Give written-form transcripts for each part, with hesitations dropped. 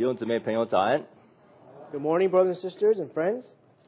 弟兄姊妹朋友早安。 Good morning, brothers and sisters and friends.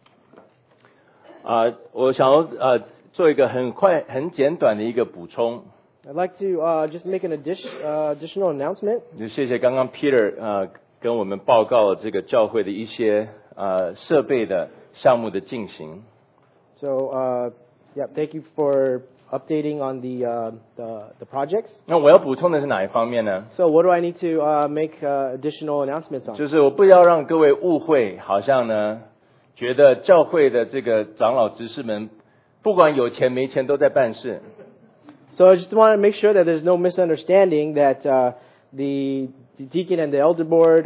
我想要做一个很简短的一个补充。 I'd like to just make an additional announcement. 就谢谢刚刚 Peter 跟我们报告这个教会的一些设备的项目的进行。 So, thank you for updating on the projects. 那我要补充的是哪一方面呢？ So, what do I need to make additional announcements on? 就是我不要让各位误会，好像呢觉得教会的这个长老执事们不管有钱没钱都在办事。 So, I just want to make sure that there's no misunderstanding that the deacon and the elder board,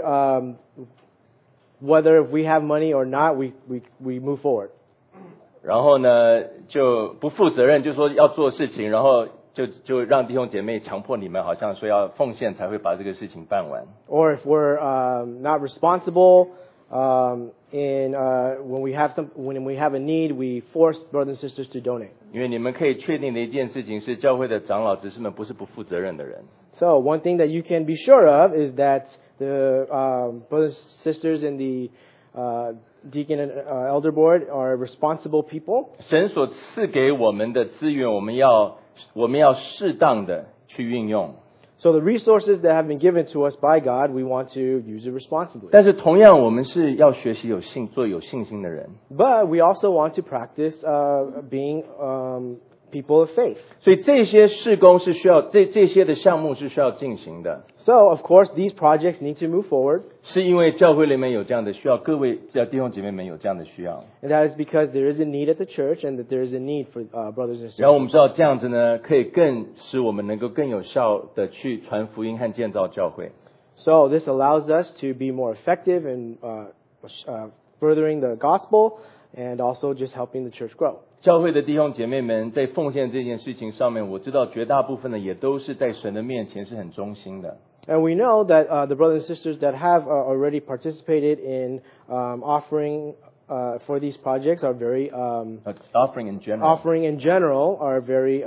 whether we have money or not, we move forward. 然后呢就不负责任，就说要做事情，然后就让弟兄姐妹强迫你们，好像说要奉献才会把这个事情办完。 Or if we're not responsible, when we have a need, we force brothers and sisters to donate. 因为你们可以确定的一件事情是，教会的长老执事们不是不负责任的人。 So one thing that you can be sure of is that the brothers and sisters in the deacon and elder board are responsible people. 神所赐给我们的资源，我们要适当的去运用。 So the resources that have been given to us by God, we want to use it responsibly. 但是同样，我们是要学习做有信心的人。 But we also want to practice being people of faith. 所以这些事工是需要这些的项目是需要进行的。 So of course these projects need to move forward. 是因为教会里面有这样的需要，各位弟兄姐妹们有这样的需要。 And that is because there is a need at the church and that there is a need for brothers and sisters. 然后我们知道这样子呢，可以更使我们能够更有效的去传福音和建造教会。 So this allows us to be more effective in furthering the gospel and also just helping the church grow. 教会的弟兄姐妹们在奉献这件事情上面，我知道绝大部分的也都是在神的面前是很忠心的。 And we know that the brothers and sisters that have already participated in offering for these projects are very offering in general are very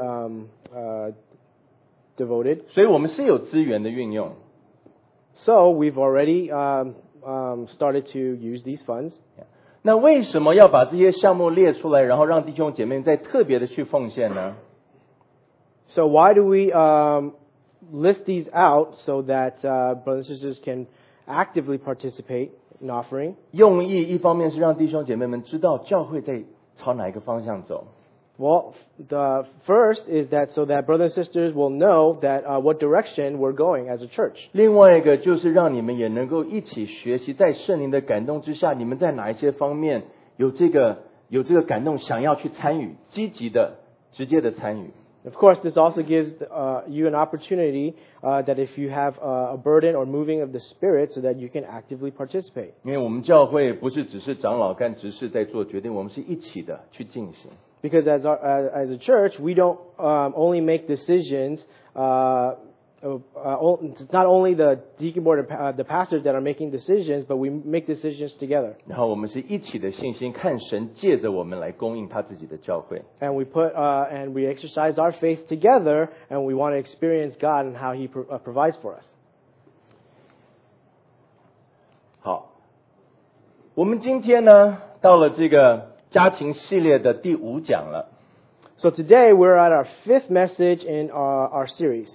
devoted. 所以我们是有资源的运用。 So we've already started to use these funds. 那为什么要把这些项目列出来，然后让弟兄姐妹再特别的去奉献呢？ So why do we list these out so that brothers and sisters can actively participate in offering? 用意一方面是让弟兄姐妹们知道教会在朝哪一个方向走。 Well, the first is that so that brothers and sisters will know that what direction we're going as a church. 另外一个就是让你们也能够一起学习，在圣灵的感动之下，你们在哪一些方面有这个感动，想要去参与，积极的、直接的参与。 Of course, this also gives you an opportunity that if you have a burden or moving of the Spirit, so that you can actively participate. 因为我们教会不是只是长老跟执事在做决定，我们是一起的去进行。 Because as a church, we don't only make decisions. It's not only the deacon board and the pastors that are making decisions, but we make decisions together. 然后我们是一起的信心，看神借着我们来供应他自己的教会。 And we exercise our faith together, and we want to experience God and how He provides for us. 好，我们今天呢到了这个家庭系列的第5讲了。 So today we're at our 5th message in our series.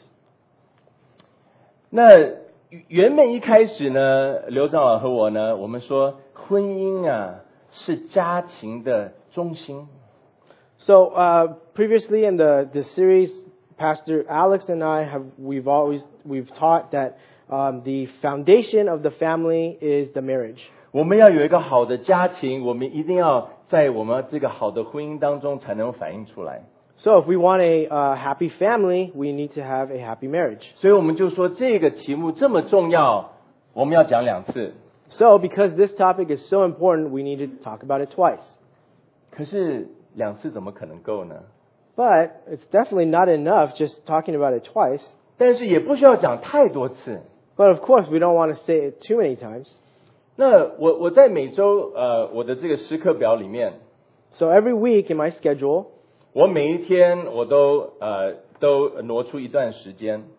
那原本一开始呢，刘长老和我呢，我们说婚姻啊是家庭的中心。 So previously in the series, Pastor Alex and I we've taught that the foundation of the family is the marriage. 我们要有一个好的家庭，我们一定要在我们这个好的婚姻当中才能反映出来。 So if we want a happy family, we need to have a happy marriage. 所以我们就说这个题目这么重要，我们要讲2次。 So because this topic is so important, we need to talk about it twice. 可是2次怎么可能够呢？ But it's definitely not enough just talking about it twice. 但是也不需要讲太多次。 But of course, we don't want to say it too many times. 那我在每周我的这个时刻表里面， So every week in my schedule, 我每一天我都挪出一段时间，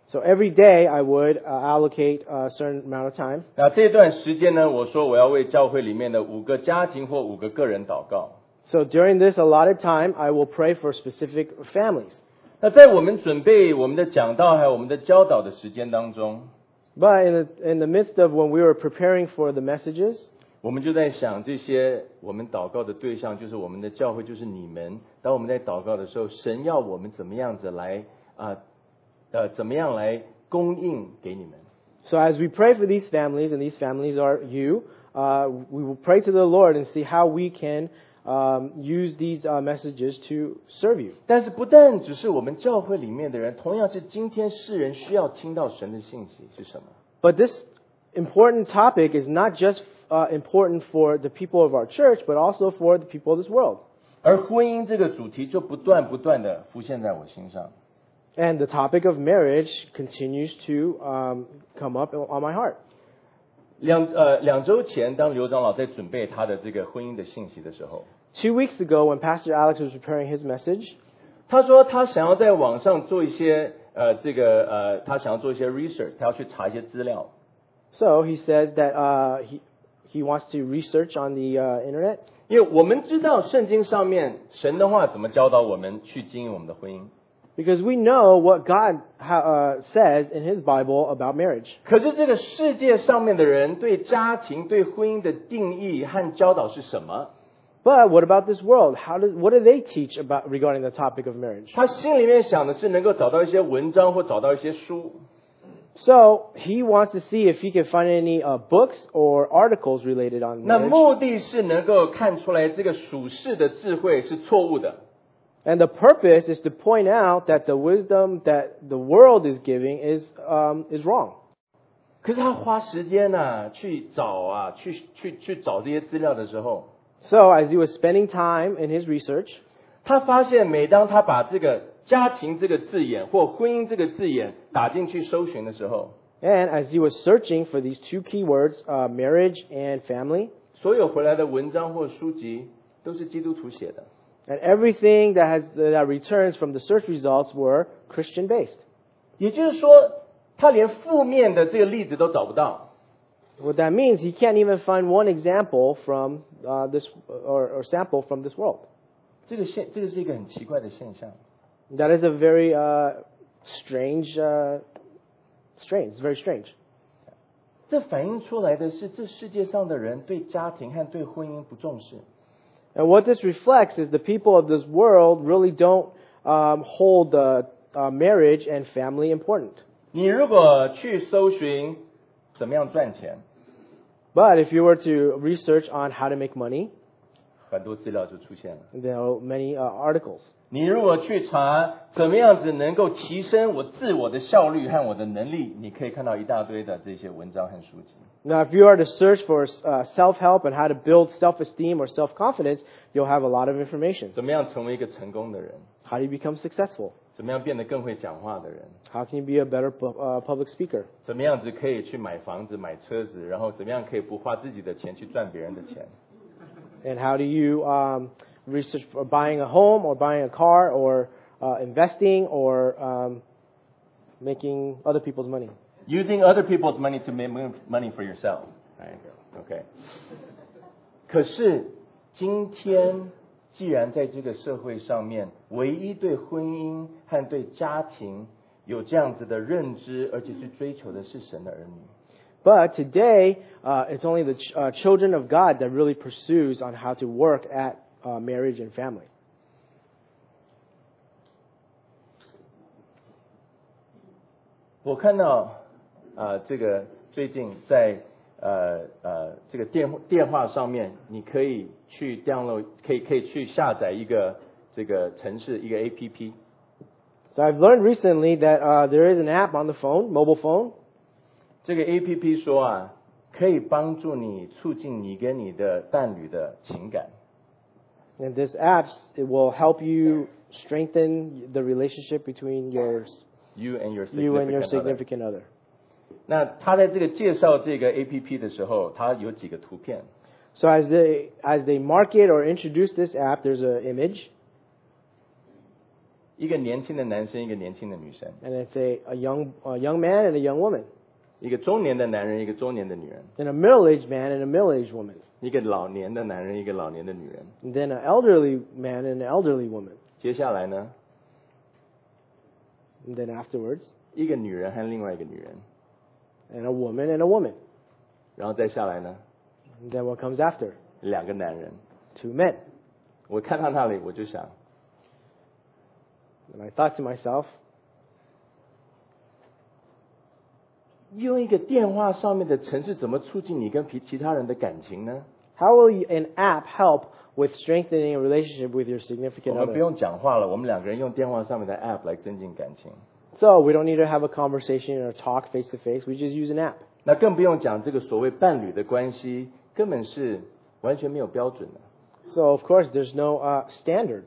So every day I would allocate a certain amount of time. 那这段时间呢，我说我要为教会里面的5个家庭或5个个人祷告。 So during this allotted time, I will pray for specific families. 那在我们准备我们的讲道还有我们的教导的时间当中， But in the midst of when we were preparing for the messages, 我们就在想，这些我们祷告的对象就是我们的教会，就是你们。当我们在祷告的时候，神要我们怎么样子来怎么样来供应给你们？ so as we pray for these families, and these families are you, we will pray to the Lord and see how we can use these messages to serve you. 但是不但只是我们教会里面的人，同样是今天世人需要听到神的信息是什么？ But this important topic is not just important for the people of our church, but also for the people of this world. 而婚姻这个主题就不断的浮现在我心上。 And the topic of marriage continues to come up on my heart. 2周前，当刘长老在准备他的这个婚姻的信息的时候， 2 weeks ago, when Pastor Alex was preparing his message, 他说他想要在网上做一些他想要做一些 research， 他要去查一些资料。 so he says that he wants to research on the internet. 因为我们知道圣经上面神的话怎么教导我们去经营我们的婚姻， Because we know what God says in His Bible about marriage. 可是这个世界上面的人对家庭、对婚姻的定义和教导是什么？ But what about this world? What do they teach about regarding the topic of marriage? 他心里面想的是能够找到一些文章或找到一些书， So he wants to see if he can find any books or articles related on 那 marriage. 目的是能够看出来这个属世的智慧是错误的。 And the purpose is to point out that the wisdom that the world is giving is wrong. 可是他花时间去找去找这些资料的时候， So as he was spending time in his research, 他发现每当他把这个家庭这个字眼或婚姻这个字眼打进去搜寻的时候， and as he was searching for these two keywords, marriage and family, 所有回来的文章或书籍都是基督徒写的。 and everything that returns from the search results were Christian based. 也就是说，他连负面的这个例子都找不到。 What that means, he can't even find one example from this or sample from this world. 这个是一个很奇怪的现象。 That is a very strange. It's very strange. 这反映出来的是，这世界上的人对家庭和对婚姻不重视。 And what this reflects is the people of this world really don't hold the marriage and family important. 你如果去搜寻怎么样赚钱， But if you were to research on how to make money, 很多资料就出现了。 there are many articles. 你如果去查怎么样子能够提升我自我的效率和我的能力，你可以看到一大堆的这些文章和书籍。 Now, if you are to search for self-help and how to build self-esteem or self-confidence, you'll have a lot of information. 怎么样成为一个成功的人？ How do you become successful? 怎么样变得更会讲话的人？ How can you be a better public speaker? 怎么样子可以去买房子、买车子？然后怎么样可以不花自己的钱去赚别人的钱？ And how do you research for buying a home or buying a car or investing or making other people's money? Using other people's money to make money for yourself. OK. 可是今天，既然在这个社会上面，唯一对婚姻和对家庭有这样子的认知，而且去追求的是神的儿女。 But today, it's only the children of God that really pursues on how to work at marriage and family. 我看到这个最近在这个电话上面，你可以去 download， 可以去下载一个这个程式，一个 APP。 So I've learned recently that there is an app on the phone, mobile phone. 这个 APP 说可以帮助你促进你跟你的伴侣的情感。 And this app, it will help you strengthen the relationship between You and your significant other. 那他在这个介绍这个 APP 的时候，他有几个图片。 So as they market or introduce this app, there's an image. 一个年轻的男生，一个年轻的女生， And it's a young man and a young woman. 一个中年的男人，一个中年的女人， And a middle-aged man and a middle-aged woman. 一个老年的男人，一个老年的女人。 And then an elderly man and an elderly woman. 接下来呢， And then afterwards, 一个女人和另外一个女人， and a woman and a woman. 然后再下来呢， And then what comes after? 两个男人。 Two men. 我看到那里，我就想， And I thought to myself, 用一个电话上面的程式，怎么促进你跟其他人的感情呢？ how will an app help with strengthening a relationship with your 我 significant 们不 other? 用讲话了，我们两个人用电话上面的 app 来增进感情。 So we don't need to have a conversation or talk face to face. We just use an app. 那更不用讲这个所谓伴侣的关系，根本是完全没有标准的。 So of course there's no standard.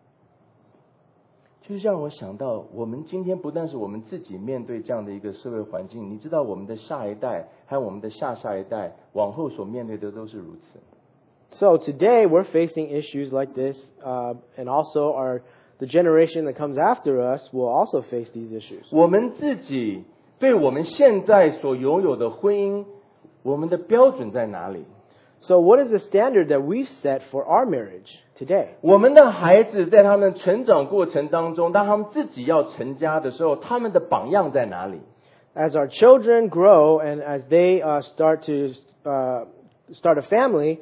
就是让我想到，我们今天不但是我们自己面对这样的一个社会环境，你知道我们的下一代和我们的下下一代往后所面对的都是如此。 So today we're facing issues like this, and also the generation that comes after us will also face these issues. 我们自己对我们现在所拥有的婚姻，我们的标准在哪里？ So what is the standard that we've set for our marriage today? 我们的孩子在他们成长过程当中，当他们自己要成家的时候，他们的榜样在哪里？ As our children grow and as they start a family,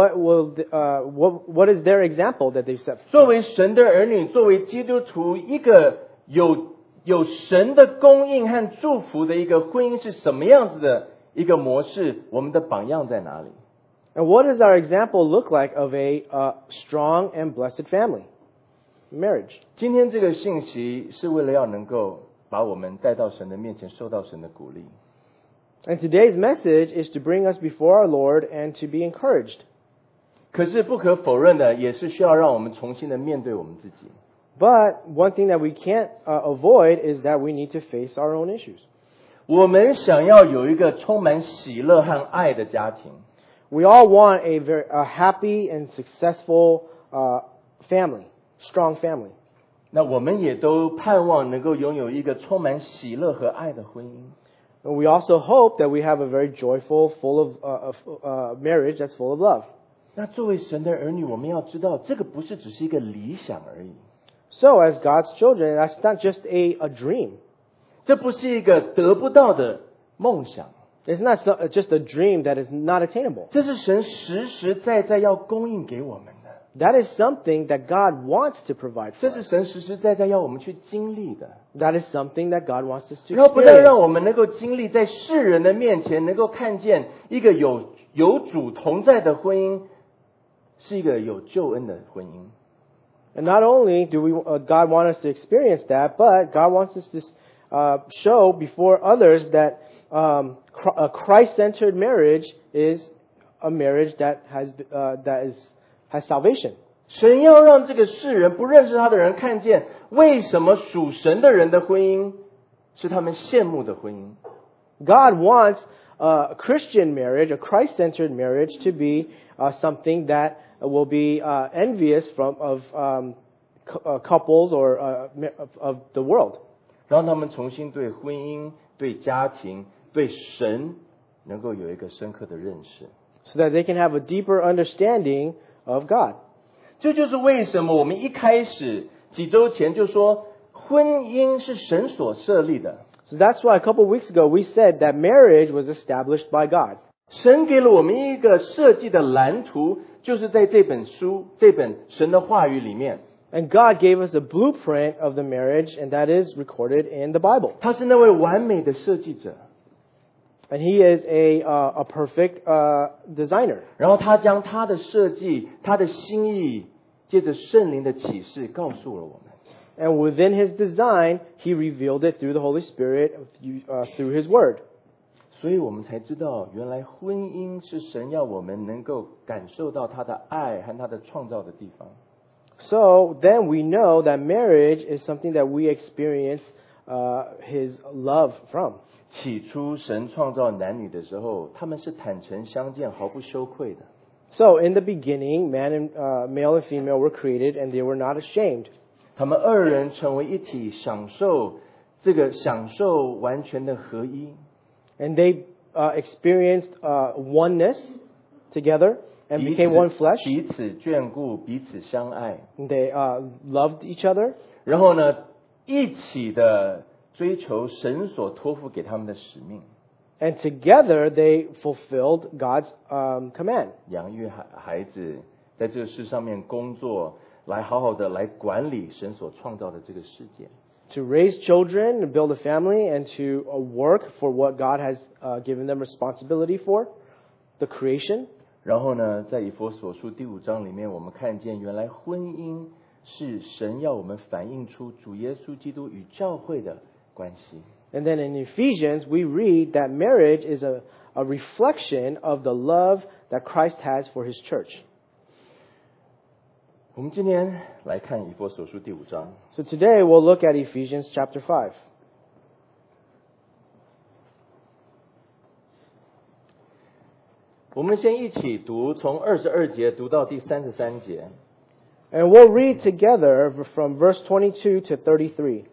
what is their example that they've set? 作为神的儿女，作为基督徒，一个有神的供应和祝福的一个婚姻是什么样子的一个模式？我们的榜样在哪里？ And what does our example look like of a strong and blessed family? Marriage. 今天这个信息是为了要能够把我们带到神的面前，受到神的鼓励。 And today's message is to bring us before our Lord and to be encouraged. 可是不可否认的，也是需要让我们重新的面对我们自己。 But one thing that we can't avoid is that we need to face our own issues. 我们想要有一个充满喜乐和爱的家庭， We all want a very happy and successful family, strong family. 那我们也都盼望能够拥有一个充满喜乐和爱的婚姻。 And we also hope that we have a very joyful, full of marriage that's full of love. 那作为神的儿女，我们要知道，这个不是只是一个理想而已， So as God's children, that's not just a dream. 这不是一个得不到的梦想， It's not just a dream that is not attainable. 这是神实实在在要供应给我们的， That is something that God wants to provide 这 for 是 us. 神实实在在要我们去经历的。 That is something that God wants us to 然后不但让我 experience. 们能够经历，在世人的面前能够看见一个有主同在的婚姻，是一个有救恩的婚姻。 And not only do God want us to experience that, but God wants us to show before others that a Christ-centered marriage is a marriage that has salvation. 神要让这个世人不认识他的人看见，为什么属神的人的婚姻是他们羡慕的婚姻。 God wants a Christian marriage, a Christ-centered marriage, to be something that will be envious of couples or of the world. 让他们重新对婚姻、对家庭、对神能够有一个深刻的认识。 So that they can have a deeper understanding of God. 这就是为什么我们一开始几周前就说，婚姻是神所设立的。 So that's why a couple of weeks ago we said that marriage was established by God. 神给了我们一个设计的蓝图，就是在这本书、这本神的话语里面。 And God gave us a blueprint of the marriage, and that is recorded in the Bible. 他是那位完美的设计者， And He is a perfect designer. 然后他将他的设计、他的心意，借着圣灵的启示告诉了我们。 And within His design, He revealed it through the Holy Spirit, through His Word. 所以我们才知道，原来婚姻是神要我们能够感受到他的爱和他的创造的地方。 So then we know that marriage is something that we experience His love from. 起初神创造男女的时候，他们是坦诚相见，毫不羞愧的。 So in the beginning, male and female were created, and they were not ashamed. 他们二人成为一体，享受完全的合一。 And they experienced oneness together and became one flesh. 彼此眷顾，彼此相爱。 And they loved each other. 然后呢，一起的追求神所托付给他们的使命。 And together they fulfilled God's command. 养育孩子，在这个世上面工作，来好好的来管理神所创造的这个世界。 To raise children, and build a family, and to work for what God has given them responsibility for, the creation. 然后呢，在以弗所书第5章里面，我们看见原来婚姻是神要我们反映出主耶稣基督与教会的关系。 And then in Ephesians, we read that marriage is a reflection of the love that Christ has for His church. 我们今天来看以弗所书第5章。 So today we'll look at Ephesians chapter 5. 我们先一起读，从22节读到第33节。 And we'll read together from verse 22 to 33.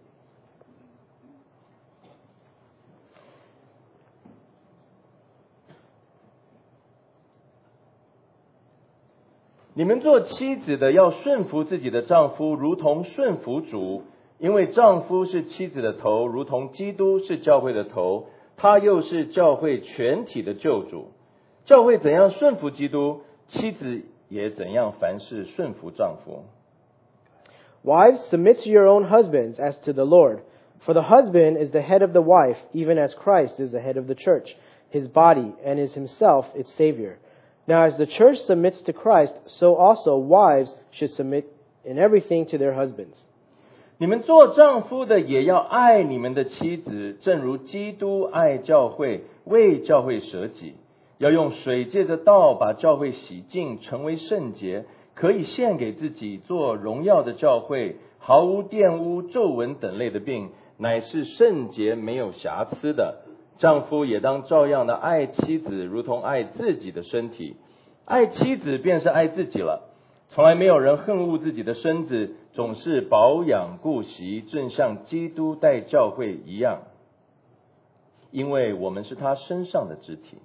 你们做妻子的要顺服自己的丈夫，如同顺服主，因为丈夫是妻子的头，如同基督是教会的头，他又是教会全体的救主。教会怎样顺服基督，妻子也怎样凡事顺服丈夫。 Wives, submit to your own husbands as to the Lord. For the husband is the head of the wife, even as Christ is the head of the church, his body, and is himself its Savior. Now as the church submits to Christ, so also wives should submit in everything to their husbands. 你们做丈夫的也要爱你们的妻子，正如基督爱教会，为教会舍己，要用水借着道把教会洗净，成为圣洁，可以献给自己，做荣耀的教会，毫无玷污、皱纹等类的病，乃是圣洁没有瑕疵的。丈夫也当照样的爱妻子，如同爱自己的身体。爱妻子便是爱自己了。从来没有人恨恶自己的身子，总是保养顾惜，正像基督待教会一样，因为我们是他身上的肢体。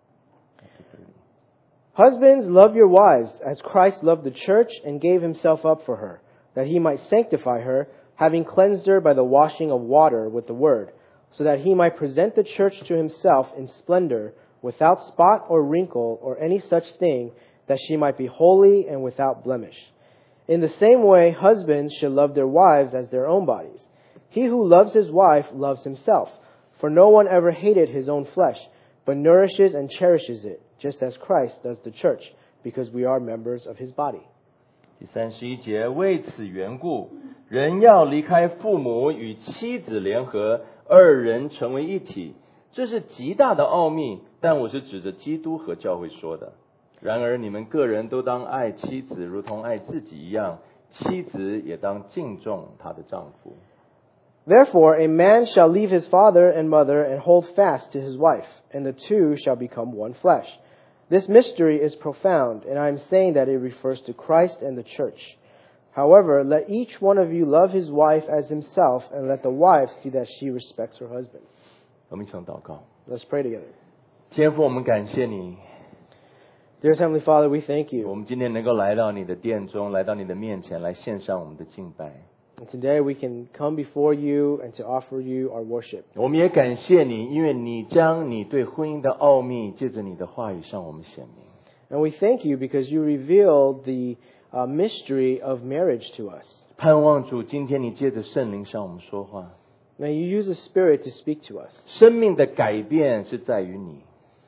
Husbands, love your wives, as Christ loved the church and gave himself up for her, that he might sanctify her, having cleansed her by the washing of water with the word, so that he might present the church to himself in splendor, without spot or wrinkle or any such thing, that she might be holy and without blemish. In the same way, husbands should love their wives as their own bodies. He who loves his wife loves himself, for no one ever hated his own flesh, but nourishes and cherishes it, just as Christ does the church, because we are members of his body. 第31节，为此缘故，人要离开父母，与妻子联合，二人成为一体。这是极大的奥秘，但我是指着基督和教会说的。然而你们个人都当爱妻子，如同爱自己一样，妻子也当敬重她的丈夫。 Therefore, a man shall leave his father and mother and hold fast to his wife, and the two shall become one flesh. This mystery is profound, and I am saying that it refers to Christ and the church. However, let each one of you love his wife as himself, and let the wife see that she respects her husband. 我们一起祷告。 Let's pray together. 天父，我们感谢你， Dear Heavenly Father, we thank 我 you. 们今天能够来到你的殿中，来到你的面前，来献上我们的敬拜。 And today we can come before you and to offer you our worship. 我们也感谢你，因为你将你对婚姻的奥秘借着你的话语向我们显明。 And we thank you because you revealed the mystery of marriage to us. 盼望主今天你借着圣灵向我们说话。 May you use the Spirit to speak to us. 生命的改变是在于你，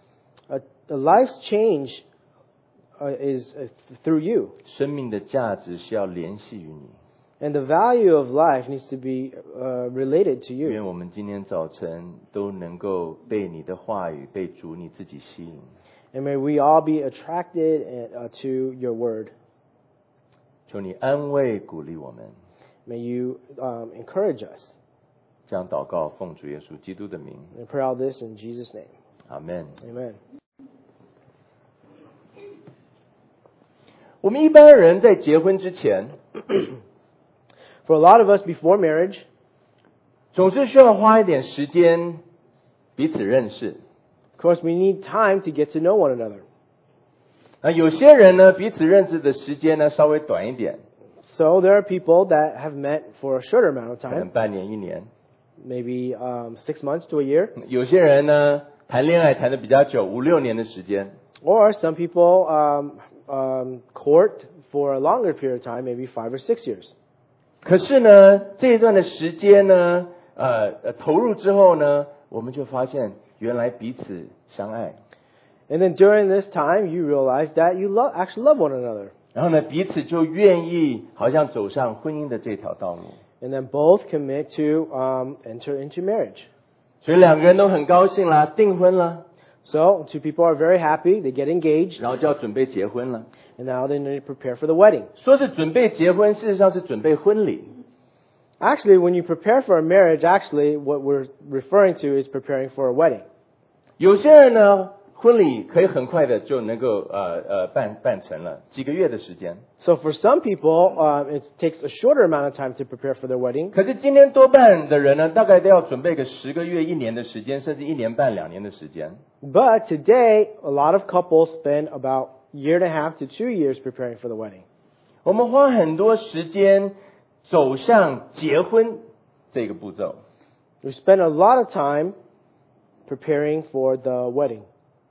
A life's change is through you. 生命的价值是要联系于你。 And the value of life needs to be related to 愿 you. 我们今天早晨都能够被你的话语、被主你自己吸引。 And may we all be attracted to your word. 求你安慰鼓励我们。 May you encourage us. 这样祷告，奉主耶稣基督的名， And pray all this in Jesus' name. 阿门。 Amen. 我们一般人在结婚之前， For a lot of us before marriage, 总是需要花一点时间彼此认识。 of course, we need time to get to know one another. 有些人呢，彼此认识的时间呢稍微短一点， So there are people that have met for a shorter amount of 可能 time, 半年、一年。 maybe 6 months to a year. 有些人呢，谈恋爱谈的比较久，5、6年的时间。 Or some people court for a longer period of time, maybe 5 or 6 years. 可是呢，这一段的时间呢，投入之后呢，我们就发现原来彼此相爱， And then during this time, you realize that you actually love one another. 然后呢，彼此就愿意好像走上婚姻的这条道路。 And then both commit to enter into marriage. 所以两个人都很高兴啦，订婚了， So two people are very happy, they get engaged, 然后就要准备结婚了。 and now they need to prepare for the wedding. 说是准备结婚，事实上是准备婚礼。 Actually, when you prepare for a marriage, actually what we're referring to is preparing for a wedding. 有些人呢，婚礼可以很快的就能够办成了，几个月的时间。 So for some people, it takes a shorter amount of time to prepare for their wedding. 可是今天多半的人呢，大概都要准备个10个月、1年的时间，甚至1年半、2年的时间。 But today, a lot of couples spend about a year and a half to 2 years preparing for the wedding. 我们花很多时间走向结婚这个步骤， We spend a lot of time preparing for the wedding.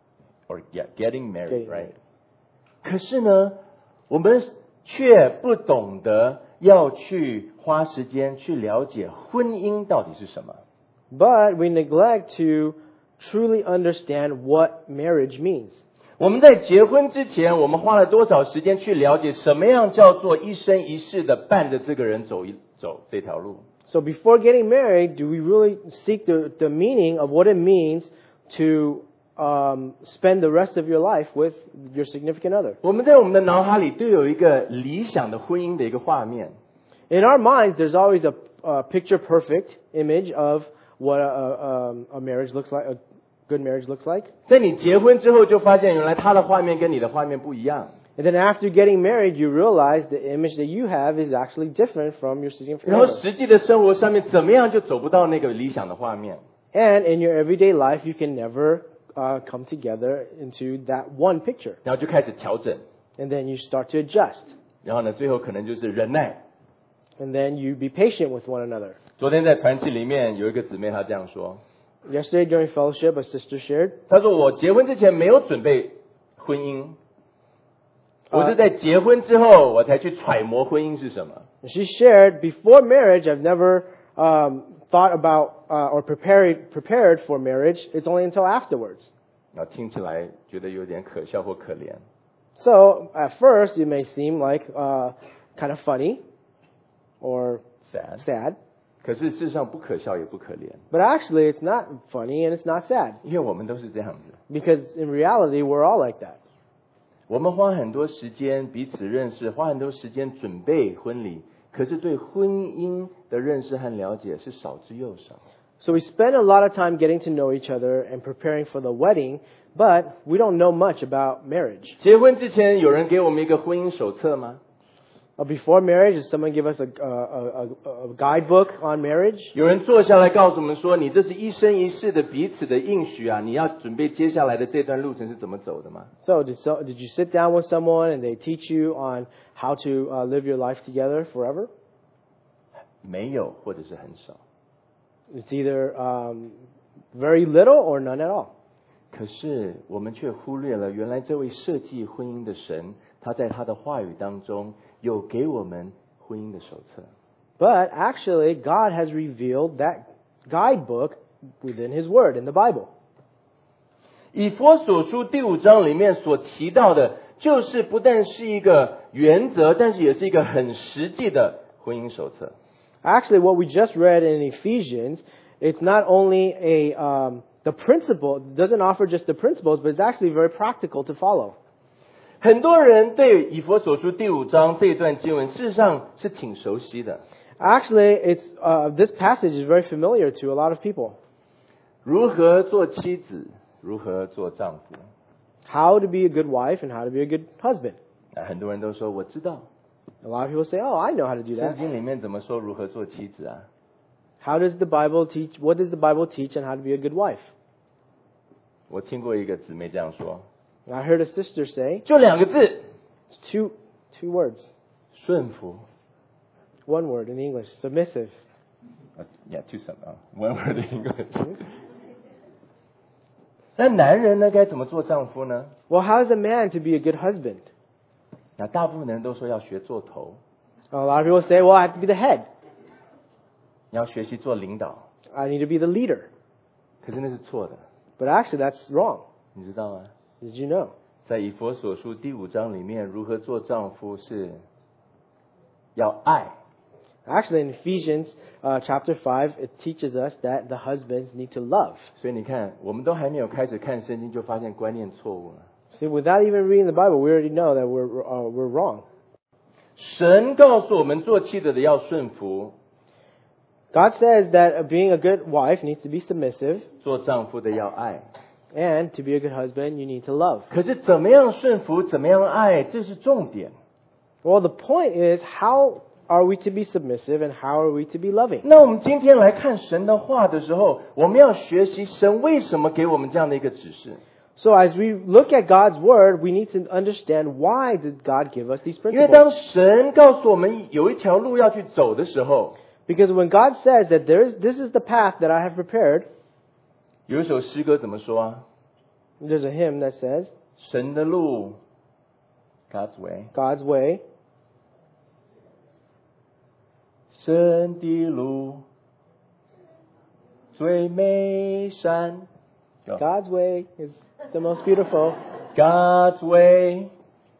or getting married, Getting right? married. 可是呢，我们却不懂得要去花时间去了解婚姻到底是什么。 But we neglect to truly understand what marriage means. 我们在结婚之前，我们花了多少时间去了解什么样叫做一生一世的伴着这个人走这条路？ So before getting married, do we really seek the meaning of what it means to spend the rest of your life with your significant other? 我们在我们的脑海里都有一个理想的婚姻的一个画面。 In our minds, there's always a picture-perfect image of what a marriage looks like, a good marriage looks like. 在你结婚之后，就发现原来他的画面跟你的画面不一样。 And then after getting married, you realize the image that you have is actually different from your significant 然后 other. 实际的生活上面，怎么样就走不到那个理想的画面。 And in your everyday life, you can never come together into that one picture. 然后就开始调整， And then you start to adjust. 然后呢，最后可能就是忍耐。 And then you be patient with one another. 昨天在团契里面有一个姊妹，她这样说， Yesterday during fellowship, a sister shared, 她说我结婚之前没有准备婚姻，我是在结婚之后我才去揣摩婚姻是什么。 she shared, before marriage, I've never thought about or prepared for marriage. It's only until afterwards. 然后听起来觉得有点可笑或可怜。 So at first, it may seem like kind of funny or sad. 可是事实上不可笑也不可怜， But actually, it's not funny and it's not sad. 因为我们都是这样子。 Because in reality, we're all like that. 我们花很多时间彼此认识，花很多时间准备婚礼，可是对婚姻的认识和了解是少之又少。 So we spend a lot of time getting to know each other and preparing for the wedding, but we don't know much about marriage. 结婚之前有人给我们一个婚姻手册吗？ Before marriage, did someone give us a guidebook on marriage? 有人坐下来告诉我们说，你这是一生一世的彼此的应许啊，你要准备接下来的这段路程是怎么走的吗？ So did you sit down with someone and they teach you on how to live your life together forever? 没有，或者是很少。 It's either very little or none at all. 可是我们却忽略了，原来这位设计婚姻的神，他在他的话语当中有给我们婚姻的手册。 But actually, God has revealed that guidebook within His Word in the Bible. 以弗所书第5章里面所提到的，就是不但是一个原则，但是也是一个很实际的婚姻手册。 Actually, what we just read in Ephesians, it's not only the principle, it doesn't offer just the principles, but it's actually very practical to follow. 很多人对以弗所书第5章这一段经文，事实上是挺熟悉的。 Actually, this passage is very familiar to a lot of people. 如何做妻子，如何做丈夫。 How to be a good wife and how to be a good husband. 很多人都说我知道， A lot of people say, "Oh, I know how to do 圣 that." 经里面怎么说如何做妻子啊？ How does the Bible teach? What does the Bible teach on how to be a good wife? 我听过一个姊妹这样说， I heard a sister say 就2个字， two words, 顺服。 one word in English, submissive. Yeah, to some one word in English. 那男人呢，该怎么做丈夫呢？ Well, how is a man to be a good husband? 那大部分人都说要学做头， A lot of people say, "Well, I have to be the head. 你要学习做领导， I need to be the leader." 可是那是错的， But actually, that's wrong. 你知道吗？ Did you know? 在以弗所书第5章里面，如何做丈夫是要爱。 Actually, in Ephesians chapter 5, it teaches us that the husbands need to love. 所以你看，我们都还没有开始看圣经，就发现观念错误了。 See, without even reading the Bible, we already know that we're wrong. 神告诉我们，做妻子的要顺服， God says that being a good wife needs to be submissive, 做丈夫的要爱。 and to be a good husband, you need to love. 可是怎么样顺服，怎么样爱，这是重点。 Well, the point is, how are we to be submissive and how are we to be loving? 那我们今天来看神的话的时候，我们要学习神为什么给我们这样的一个指示。 So as we look at God's word, we need to understand why did God give us these 因为当 principles? 神告诉我们有一条路要去走的时候， Because when God says that this is the path that I have prepared, 有一首诗歌怎么说啊？ there's a hymn that says, 神的路 ，God's way， God's way, 神的路最美善。 God's way is the most beautiful. God's way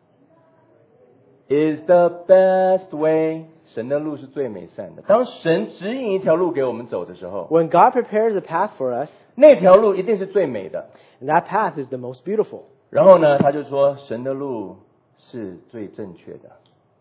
is the best way。神的路是最美善的。当神指引一条路给我们走的时候， When God prepares a path for us, 那条路一定是最美的。 that path is the most beautiful. 然后呢，他就说神的路是最正确的，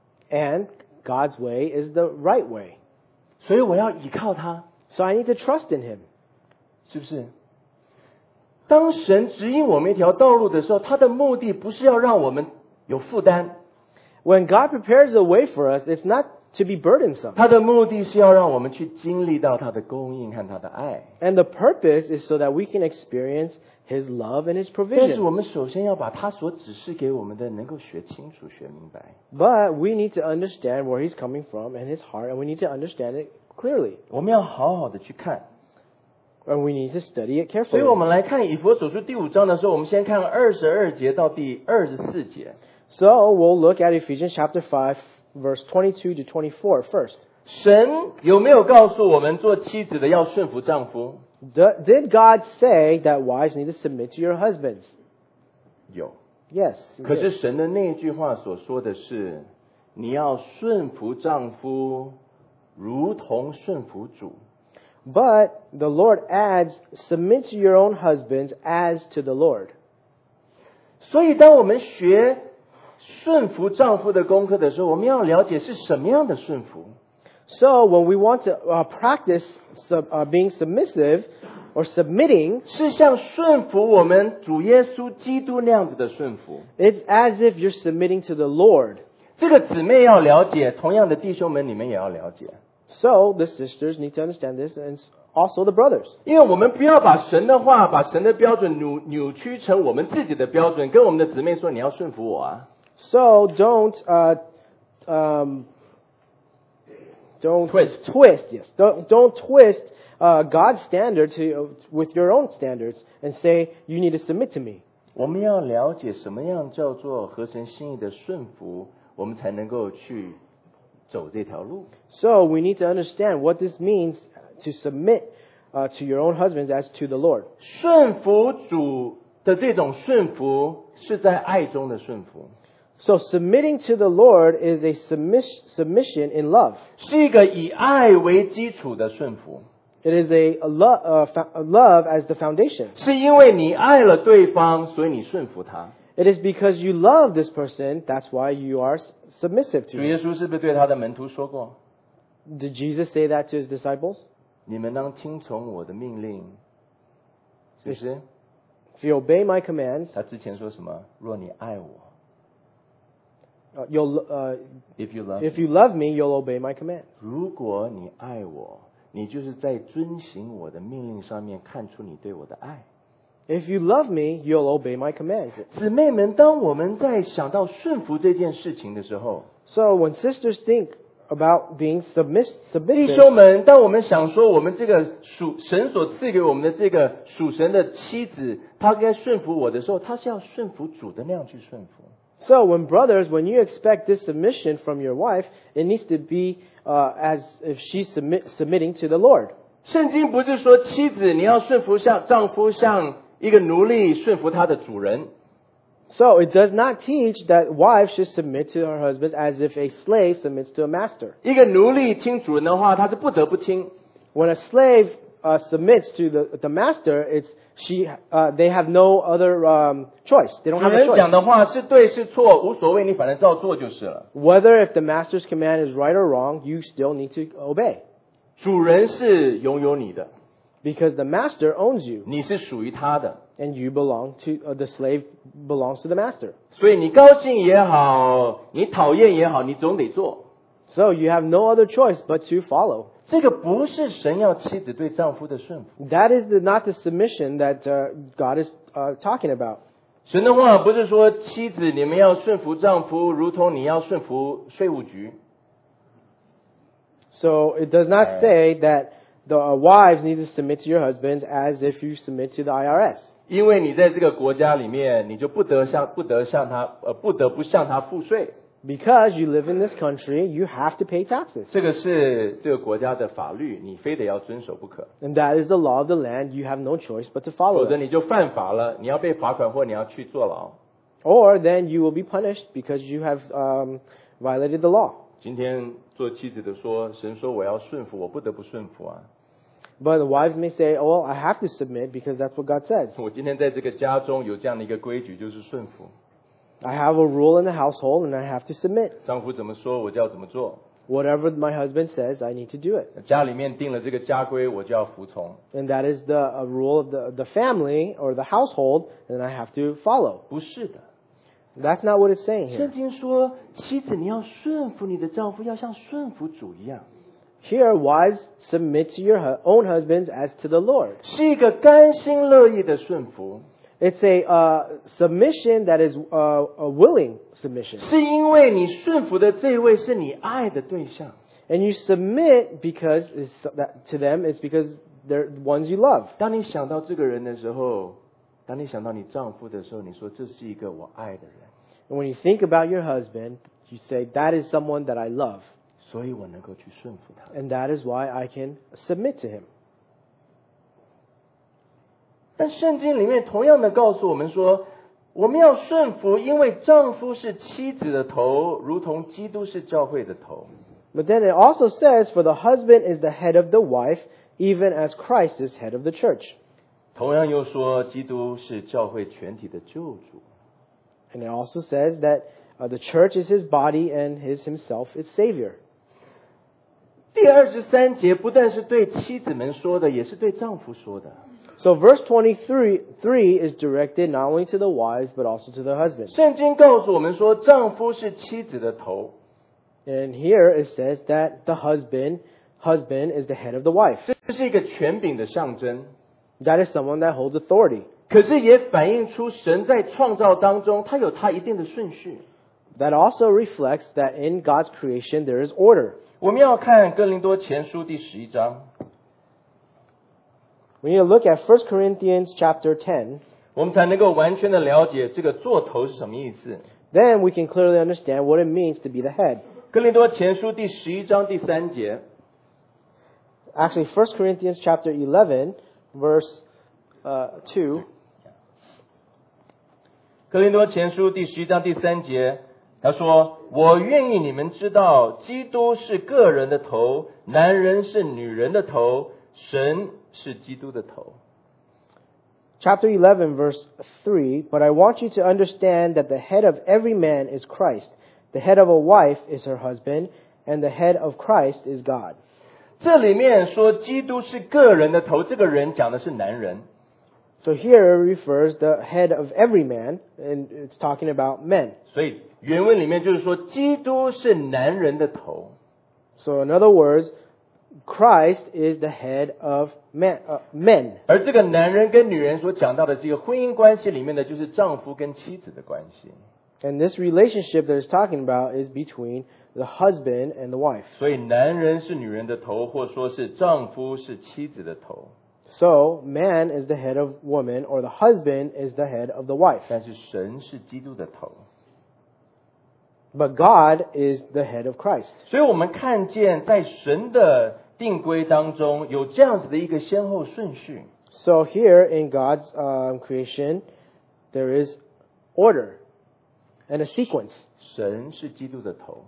And God's way is the right way. 所以我要依靠他， So I need to trust in Him. 是不是？当神指引我们一条道路的时候，他的目的不是要让我们有负担， When God prepares a way for us, it's not to be burdensome. 他的目的是要让我们去经历到他的供应和他的爱。 And the purpose is so that we can experience His love and His 但是 provision. 我们首先要把他所指示给我们的能够学清楚、学明白。 But we need to understand where He's coming from and His heart, and we need to understand it clearly. 我们要好好的去看。 And we need to study it 所以我 carefully. 们来看以弗所书第5章的时候，我们先看22节到第24节。 So we'll look at Ephesians chapter 5, verse 22 to 24 first. 神有没有告诉我们做妻子的要顺服丈夫？ Did God say that wives need to submit to your husbands? 有。 Yes. He 可是 did. 神的那句话所说的是，你要顺服丈夫，如同顺服主。 But the Lord adds, submit to your own husbands as to the Lord. 所以当我们学顺服丈夫的功课的时候，我们要了解是什么样的顺服。 So when we want to practice being submissive or submitting, 是像顺服我们主耶稣基督那样子的顺服。 it's as if you're submitting to the Lord. 这个姊妹要了解，同样的弟兄们你们也要了解， So the sisters need to understand this, and also the brothers. 因为我们不要把神的话、把神的标准扭曲成我们自己的标准，跟我们的姊妹说你要顺服我啊。 So don't twist. Yes, don't twist God's standard with your own standards and say you need to submit to me. 我们要了解什么样叫做合神心意的顺服，我们才能够去走这条路。 So we need to understand what this means to submit to your own husbands as to the Lord. 顺服主的这种顺服，是在爱中的顺服， So submitting to the Lord is a submission in love. 是一个以爱为基础的顺服。 It is a love as the foundation. 是因为你爱了对方，所以你顺服他。 It is because you love this person, that's why you are submissive 主 to 耶 him. 稣是不是对他的门徒说过： Did Jesus say that to his disciples? 你们当听从我的命令，是不是？ If you obey my commands, 他之前说什么？若你爱我， If you love if you love me, you'll obey my command. 如果你爱我，你就是在遵行我的命令上面看出你对我的爱。 If you love me, you'll obey my command. 姊妹们，当我们在想到顺服这件事情的时候， So when sisters think about being 弟 submissive, 兄们，当我们想说我们这个神所赐给我们的这个属神的妻子，她该顺服我的时候，她是要顺服主的那样去顺服。 so when brothers, when you expect this submission from your wife, it needs to be as if she's submitting to the Lord. 圣经不是说妻子你要顺服像丈夫像一个奴隶顺服他的主人， So it does not teach that wives should submit to her husbands as if a slave submits to a master. 一个奴隶听主人的话，他是不得不听。 When a slave submits to the master, they have no other choice. They don't 主 have a 人讲 choice. 的话是对是错无所谓，你反正照做就是了。 Whether if the master's command is right or wrong, you still need to obey. 主人是拥有你的， Because the master owns you, 你是属于他的， and you belong to the slave belongs to the master. 所以你高兴也好，你讨厌也好，你总得做。 So you have no other choice but to follow. 这个不是神要妻子对丈夫的顺服。 That is not the submission that God is talking about. 神的话不是说妻子你们要顺服丈夫，如同你要顺服税务局。 So it does not say that the wives need to submit to your husbands as if you submit to the IRS. 因为你在这个国家里面，你就不得不向他付税。 Because you live in this country, you have to pay taxes. 这个是这个国家的法律，你非得要遵守不可， And that is the law of the land. You have no choice but to 否 follow 则 it. 你就犯法了，你要被罚款或你要去坐牢。 Or then you will be punished because you have violated the law. 今天做妻子的说，神说我要顺服，我不得不顺服啊。 But the wives may say, oh, I have to submit because that's what God says. 我今天在这个家中有这样的一个规矩，就是顺服。 I have a rule in the household and I have to submit. 丈夫怎么说，我就要怎么做。 Whatever my husband says, I need to do it. 家里面定了这个家规，我就要服从。 And that is the rule of the family or the household, and I have to follow. 不是的， That's not what it's saying 圣 here. 经说，妻子你要顺服你的丈夫，要像顺服主一样， Here, wives submit to your own husbands as to the Lord. 是一个甘心乐意的顺服。 It's a submission that is a willing submission. 是因为你顺服的这位是你爱的对象， And you submit because to them, it's because they're the ones you love. 当你想到这个人的时候，当你想到你丈夫的时候，你说这是一个我爱的人， And when you think about your husband, you say, that is someone that I love. 所以我能够去顺服他。 And that is why I can submit to him. 但圣经里面同样的告诉我们说，我们要顺服，因为丈夫是妻子的头，如同基督是教会的头。 But then it also says, for the husband is the head of the wife, even as Christ is head of the church. 同样又说，基督是教会全体的救主。 And it also says that the church is his body and himself is Savior. 第23节不但是对妻子们说的，也是对丈夫说的。 So verse 23 is directed not only to the wives, but also to the husbands. 圣经告诉我们说，丈夫是妻子的头， And here it says that the husband is the head of the wife. 这是一个权柄的象征， That is someone that holds authority. 可是也反映出神在创造当中，他有他一定的顺序。 That also reflects that in God's creation there is order. 我们要看哥林多前书第11章， We need to look at 1 Corinthians chapter 10. 我们才能够完全的了解这个做头是什么意思。 Then we can clearly understand what it means to be the head. 哥林多前书第11章第3节， Actually, 1 Corinthians chapter 11, verse 2. 哥林多前书第11章第3节，他说：“我愿意你们知道，基督是个人的头，男人是女人的头，神是基督的头。” Chapter 11, verse 3. But I want you to understand that the head of every man is Christ. The head of a wife is her husband, and the head of Christ is God. 这里面说基督是个人的头，这个人讲的是男人。 So here it refers the head of every man, and it's talking about men. 所以原文里面就是说，基督是男人的头。 So in other words, Christ is the head of men. 而这个男人跟女人所讲到的这个婚姻关系里面的，就是丈夫跟妻子的关系。 And this relationship that it's talking about is between the husband and the wife. 所以男人是女人的头，或说是丈夫是妻子的头。 So man is the head of woman, or the husband is the head of the wife. 但是神是基督的头。 But God is the head of Christ. 所以我们看见在神的定规当中有这样子的一个先后顺序。 So here in God's creation, there is order and a sequence. 神是基督的头，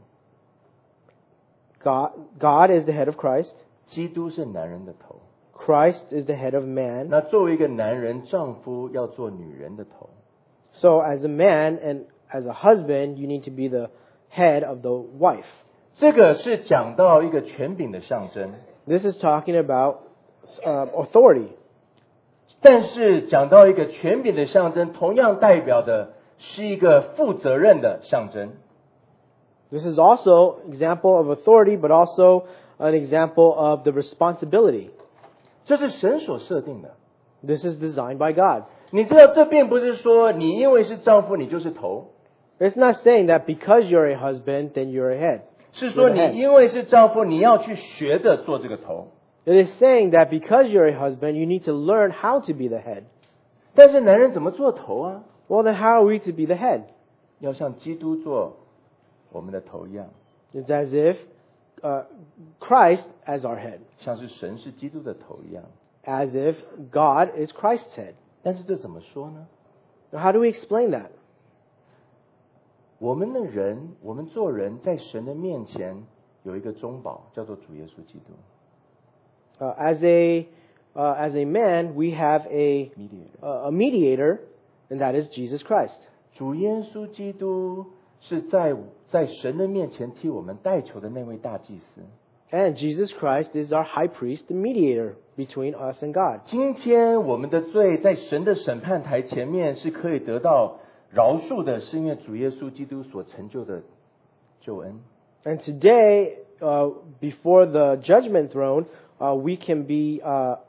God is the head of Christ. 基督是男人的头。 Christ is the head of man. 那作为一个男人，丈夫要做女人的头。 So as a man and as a husband, you need to be the head of the wife. 这个是讲到一个权柄的象征， This is talking about authority. 但是讲到一个权柄的象征，同样代表的是一个负责任的象征。 This is also example of authority, but also an example of the responsibility. 这是神所设定的。 This is designed by God. 你知道，这并不是说你因为是丈夫，你就是头， It's not saying that because you're a husband, then you're a head. 是说你因为是丈夫，你要去学着做这个头。 It is saying that because you're a husband, you need to learn how to be the head. 但是男人怎么做头啊？ Well, then how are we to be the head? 要像基督做我们的头一样， It's as if Christ as our head, 像是神是基督的头一样。 as if God is Christ's head. 但是这怎么说呢？ Now, how do we explain that? 我们的人，我们做人在神的面前有一个中保，叫做主耶稣基督 As a man, we have a mediator, and that is Jesus Christ. 主耶稣基督是在神的面前替我们代求的那位大祭司。 And Jesus Christ is our high priest, the mediator between us and God. 今天我们的罪在神的审判台前面是可以得到饶恕的，是因为主耶稣基督所成就的救恩。 And today, before the judgment throne, we can be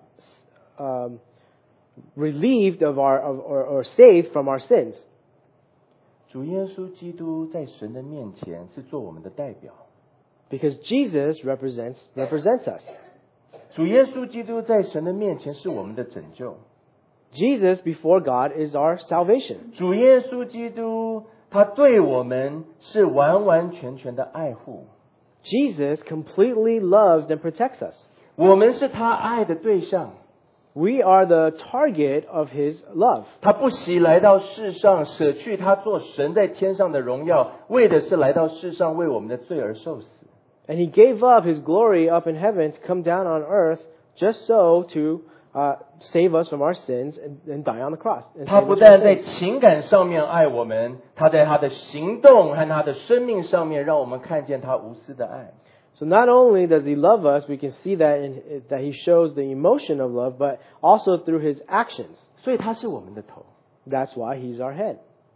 relieved of or saved from our sins. 主耶稣基督在神的面前是做我们的代表， Because Jesus represents us. 主耶稣基督在神的面前是我们的拯救。 Jesus before God is our salvation. 主耶稣基督他对我们是完完全全的爱护， Jesus completely loves and protects us. 我们是他爱的对象。 We are the target of His love. 他不惜来到世上，舍去他做神在天上的荣耀，为的是来到世上为我们的罪而受死。 And He gave up His glory up in heaven to come down on earth just so to save us from our sins and die on the cross. And 他 save 不 us 但 from 在 sins. 情感上面爱我们，他在他的行动和他的生命上面，让我们看见他无私的爱。 So not only does He love us, we can see that that He shows the emotion of love, but also through His actions. 所以他是我们的头。 That's why He's our head.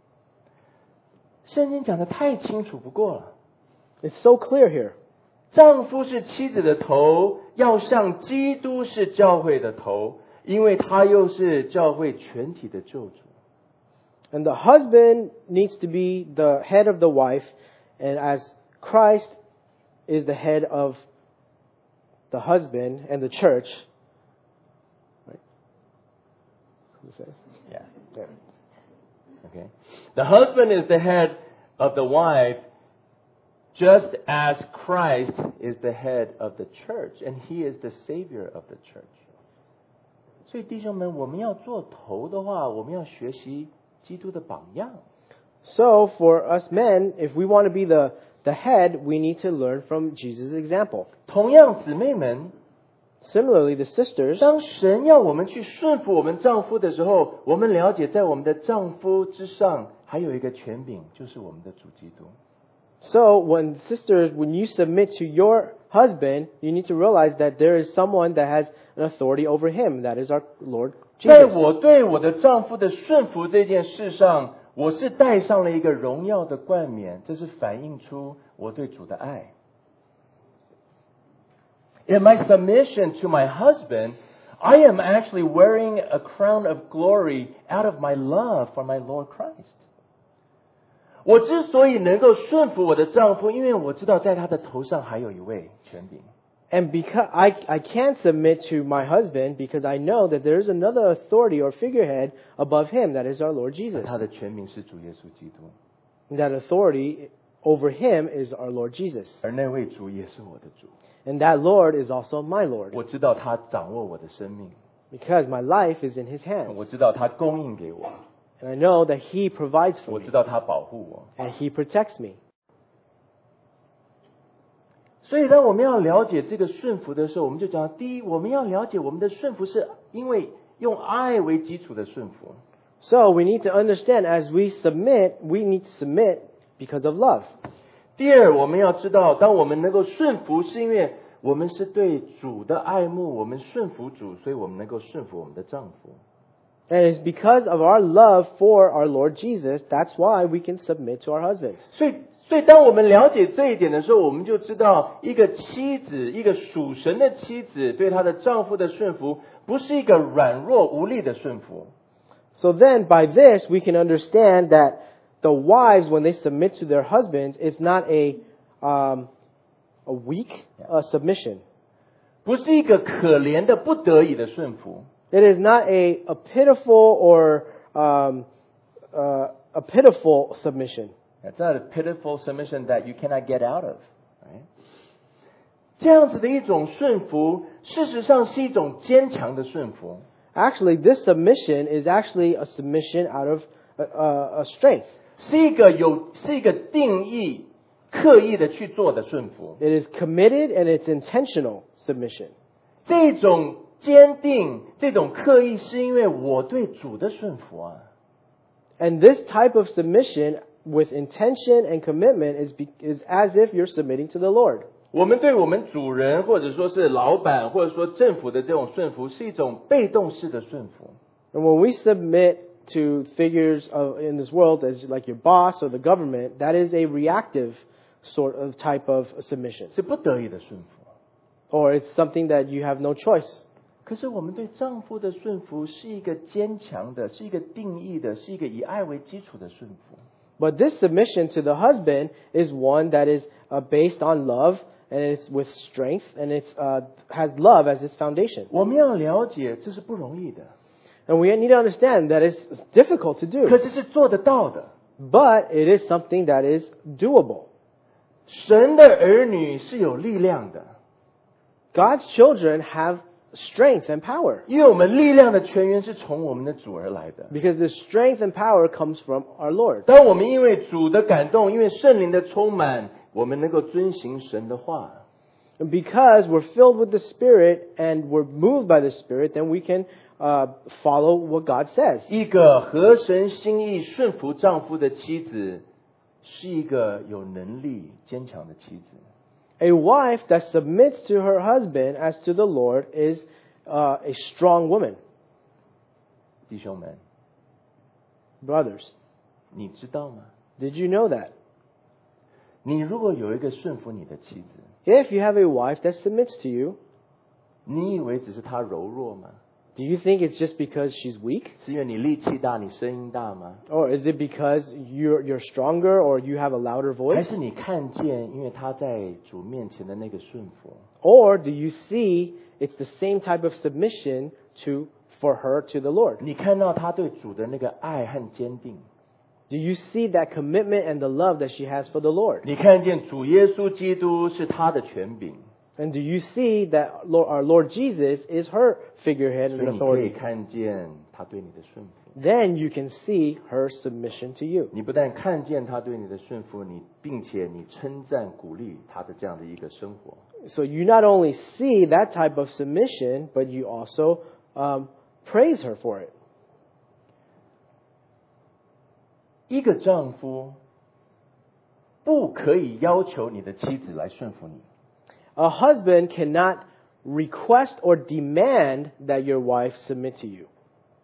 圣经讲的太清楚不过了。 It's so clear here. 丈夫是妻子的头，要像基督是教会的头，因为他又是教会全体的救主。 And the husband needs to be the head of the wife, and as Christ is the head of the husband and the church. Right? Yeah. Okay. The husband is the head of the wife, just as Christ is the head of the church, and He is the Savior of the church. 所以弟兄们，我们要做头的话，我们要学习基督的榜样。 So for us men, if we want to be the head, we need to learn from Jesus' example. 同样，姊妹们， Similarly, the sisters, 当神要我们去顺服我们丈夫的时候，我们了解在我们的丈夫之上还有一个权柄，就是我们的主基督。 so when you submit to your husband, you need to realize that there is someone that has an authority over him. That is our Lord 在 Jesus. 我对我的丈夫的顺服这件事上，我是戴上了一个荣耀的冠冕，这是反映出我对主的爱。In my submission to my husband, I am actually wearing a crown of glory out of my love for my Lord Christ. 我之所以能够顺服我的丈夫，因为我知道在他的头上还有一位权柄。 And because I can't submit to my husband because I know that there is another authority or figurehead above him, that is our Lord Jesus. 他的权柄是主耶稣基督， And that authority over him is our Lord Jesus. 而那位主也是我的主。 And that Lord is also my Lord. 我知道他掌握我的生命， Because my life is in his hands. 我知道他供应给我， And I know that he provides for 我 me. 知道他保护我。 And he protects me. 所以当我们要了解这个顺服的时候，我们就讲，第一，我们要了解我们的顺服是因为用爱为基础的顺服。 So we need to understand as we need to submit because of love. 第二，我们要知道，当我们能够顺服，是因为我们是对主的爱慕，我们顺服主，所以我们能够顺服我们的丈夫。 And it's because of our love for our Lord Jesus, that's why we can submit to our husbands. 所以当我们了解这一点的时候，我们就知道，一个妻子，一个属神的妻子，对她的丈夫的顺服，不是一个软弱无力的顺服。 So then by this we can understand that the wives, when they submit to their husbands, it's not a weak submission. 不是一个可怜的不得已的顺服。 It is not a pitiful or a pitiful submission. It's not a pitiful submission that you cannot get out of. Right? 这样子的一种顺服，事实上是一种坚强的顺服。 Actually, this submission is actually a submission out of a strength. 是一个定义、刻意的去做的顺服。 It is committed and it's intentional submission. 这种坚定、这种刻意，是因为我对主的顺服啊。 And this type of submission with intention and commitment is as if you're submitting to the Lord. 我们对我们主人，或者说是老板，或者说政府的这种顺服，是一种被动式的顺服。 And when we submit to figures in this world as like your boss or the government, that is a reactive sort of type of submission. 是不得已的顺服。 Or it's something that you have no choice. 可是我们对丈夫的顺服是一个坚强的，是一个定义的，是一个以爱为基础的顺服。 But this submission to the husband is one that is based on love and it's with strength and it's has love as its foundation. 我们要了解，这是不容易的， And we need to understand that it's difficult to 可 do. 是是做得到的。 But it is something that is doable. 神的儿女是有力量的， God's children have strength and power. 因为我们力量的泉源是从我们的主而来的。 Because the strength and power comes from our Lord. 当我们因为主的感动，因为圣灵的充满，我们能够遵行神的话。 And because we're filled with the Spirit and we're moved by the Spirit, then we can follow what God says. 一个合神心意、顺服丈夫的妻子，是一个有能力、坚强的妻子。 A wife that submits to her husband as to the Lord is a strong woman. 弟兄们， Brothers, 你知道吗？ did you know that? 你如果有一个顺服你的妻子， If you have a wife that submits to you, 你以为只是她柔弱吗？ do you think it's just because she's weak? 是因为你力气大，你声音大吗？ Or is it because you're stronger or you have a louder 还 voice? 是你看见，因为她在主面前的那个顺服？ Or do you see it's the same type of submission for her to the Lord? 你看到她对主的那个爱和坚定？ Do you see that commitment and the love that she has for the Lord? 你看见主耶稣基督是她的权柄？ And do you see that our Lord Jesus is her figurehead 所 and 以你可以 authority? 看见她对你的顺服。 Then you can see her submission to you. 你不但看见她对你的顺服，并且你称赞鼓励她的这样的一个生活。 So you not only see that type of submission, but you also praise her for it. 一个丈夫不可以要求你的妻子来顺服你。 A husband cannot request or demand that your wife submit to you.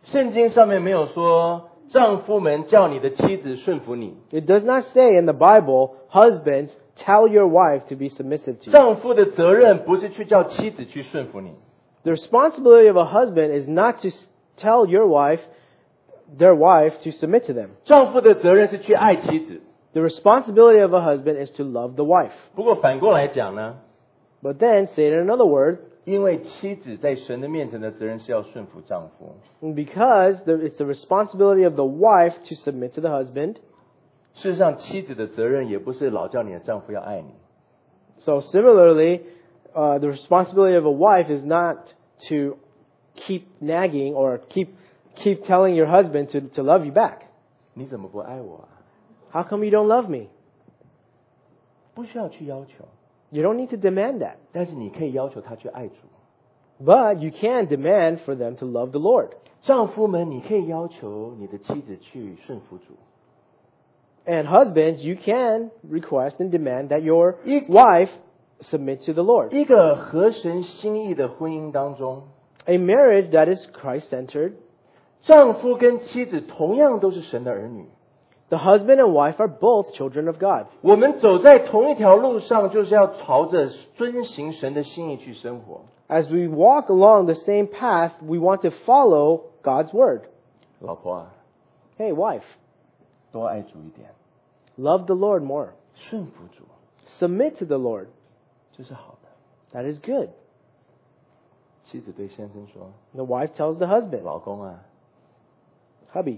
圣经上面没有说丈夫们叫你的妻子顺服你， It does not say in the Bible, husbands, tell your wife to be submissive to you. 丈夫的责任不是去叫妻子去顺服你， The responsibility of a husband is not to tell their wife to submit to them. 丈夫的责任是去爱妻子。 The responsibility of a husband is to love the wife. 不过反过来讲呢， But then, say it in another word, 因为妻子在神的面前的责任是要顺服丈夫， because it's the responsibility of the wife to submit to the husband. 事实上妻子的责任也不是老叫你的丈夫要爱你， So similarly, the responsibility of a wife is not to keep nagging or keep telling your husband to love you back. 你怎么不爱我啊？ How come you don't love me? 不需要去要求， You don't need to demand that. 但是你可以要求他去爱主。 But you can demand for them to love the Lord. 丈夫们，你可以要求你的妻子去顺服主。 And husbands, you can request and demand that your wife submit to the Lord. 一个合神心意的婚姻当中， A marriage that is Christ-centered, 丈夫跟妻子同样都是神的儿女。 the husband and wife are both children of God. 我们走在同一条路上，就是要朝着遵行神的心意去生活。 As we walk along the same path, we want to follow God's word. 老婆啊， Hey, wife, 多爱主一点， love the Lord more. 顺服主， Submit to the Lord. 这是好的。 That is good. 妻子对先生说 The wife tells the：“ husband, 老公啊， hubby,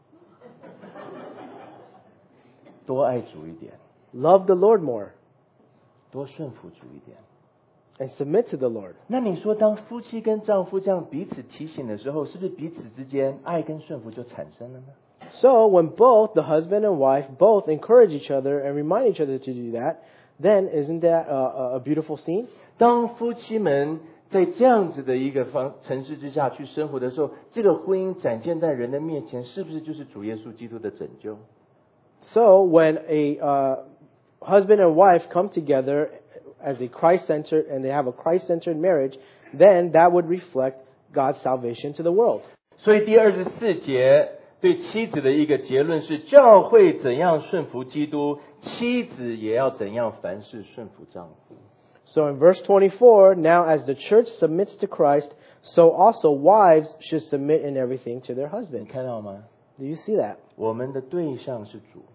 多爱主一点， love the Lord more 多顺服主一点。” and submit to the Lord. 那你说，当夫妻跟丈夫这样彼此提醒的时候，是不是彼此之间爱跟顺服就产生了呢？ So when both the husband and wife both encourage each other and remind each other to do that, then isn't that a beautiful scene? 当夫妻们在这样子的一个城市之下去生活的时候，这个婚姻展现在人的面前，是不是就是主耶稣基督的拯救？ So when a husband and wife come together as a Christ-centered and they have a Christ-centered marriage, then that would reflect God's salvation to the world. 所以第24节对妻子的一个结论是：教会怎样顺服基督，妻子也要怎样凡事顺服丈夫。 So in verse 24, now as the church submits to Christ, so also wives should submit in everything to their 你 husband. 看到吗？ Do you see that? 我们的对象是主，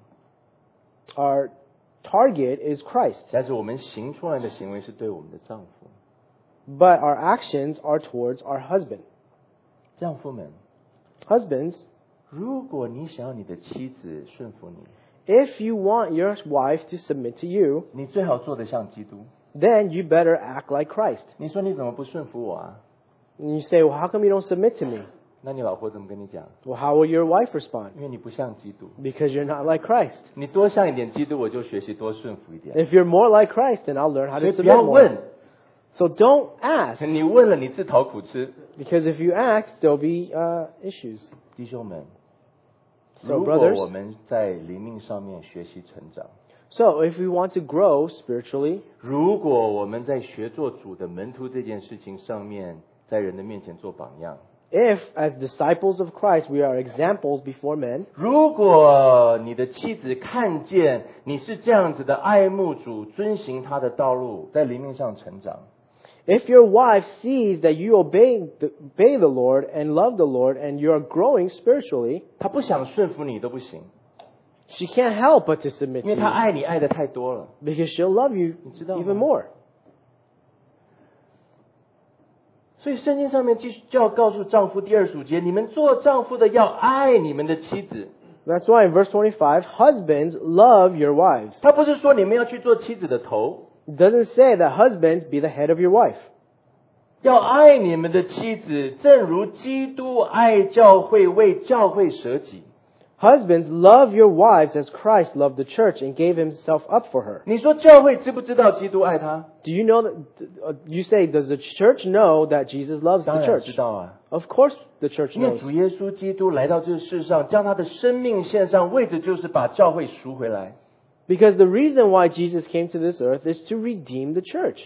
Our target is Christ, 但是我们行出来的行为是对我们的丈夫。 but our actions are towards our husband. 丈夫们， Husbands, 如果你想要你的妻子顺服你， if you want your wife to submit to you, 你最好做得像基督。 then you better act like Christ. 你说你怎么不顺服我啊？ And you say, well, how come you don't submit to me? 那你老婆怎么跟你讲？ Well, how will your wife respond? 因为你不像基督， Because you're not like Christ. 你多像一点基督，我就学习多顺服一点。 If you're more like Christ, then I'll learn how 所 to 以不 submit 要 more. 问， So don't ask, 你问了你自讨苦吃。 because if you ask, there'll be issues. 弟兄们， So 如果 brothers, 我们在灵命上面学习成长， so if we want to grow spiritually, 如果我们在学做主的门徒这件事情上面，在人的面前做榜样， if as disciples of Christ we are examples before men, 如果你的妻子看见你是这样子的爱慕主，遵行他的道路，在灵命上成长， if your wife sees that you obey the Lord and love the Lord and you are growing spiritually, 他不想顺服你都不行， she can't help but to submit 因为 to 他 you 爱你爱的太多了。 because she'll love you 你知道吗？ even more. 所以圣经上面继续就要告诉丈夫第25节，你们做丈夫的要爱你们的妻子。 That's why in verse 25, husbands, love your wives. 他不是说你们要去做妻子的头， It doesn't say that husbands be the head of your wife. 要爱你们的妻子，正如基督爱教会，为教会舍己。 Husbands, love your wives as Christ loved the church and gave himself up for her. 你说教会知不知道基督爱他？ Do you know that, you say, does the church know that Jesus loves 当 the 然 church? 知道啊， Of course the church 因为 knows. 主耶稣基督来到这个世上，将他的生命献上，为的就是把教会赎回来。 Because the reason why Jesus came to this earth is to redeem the church.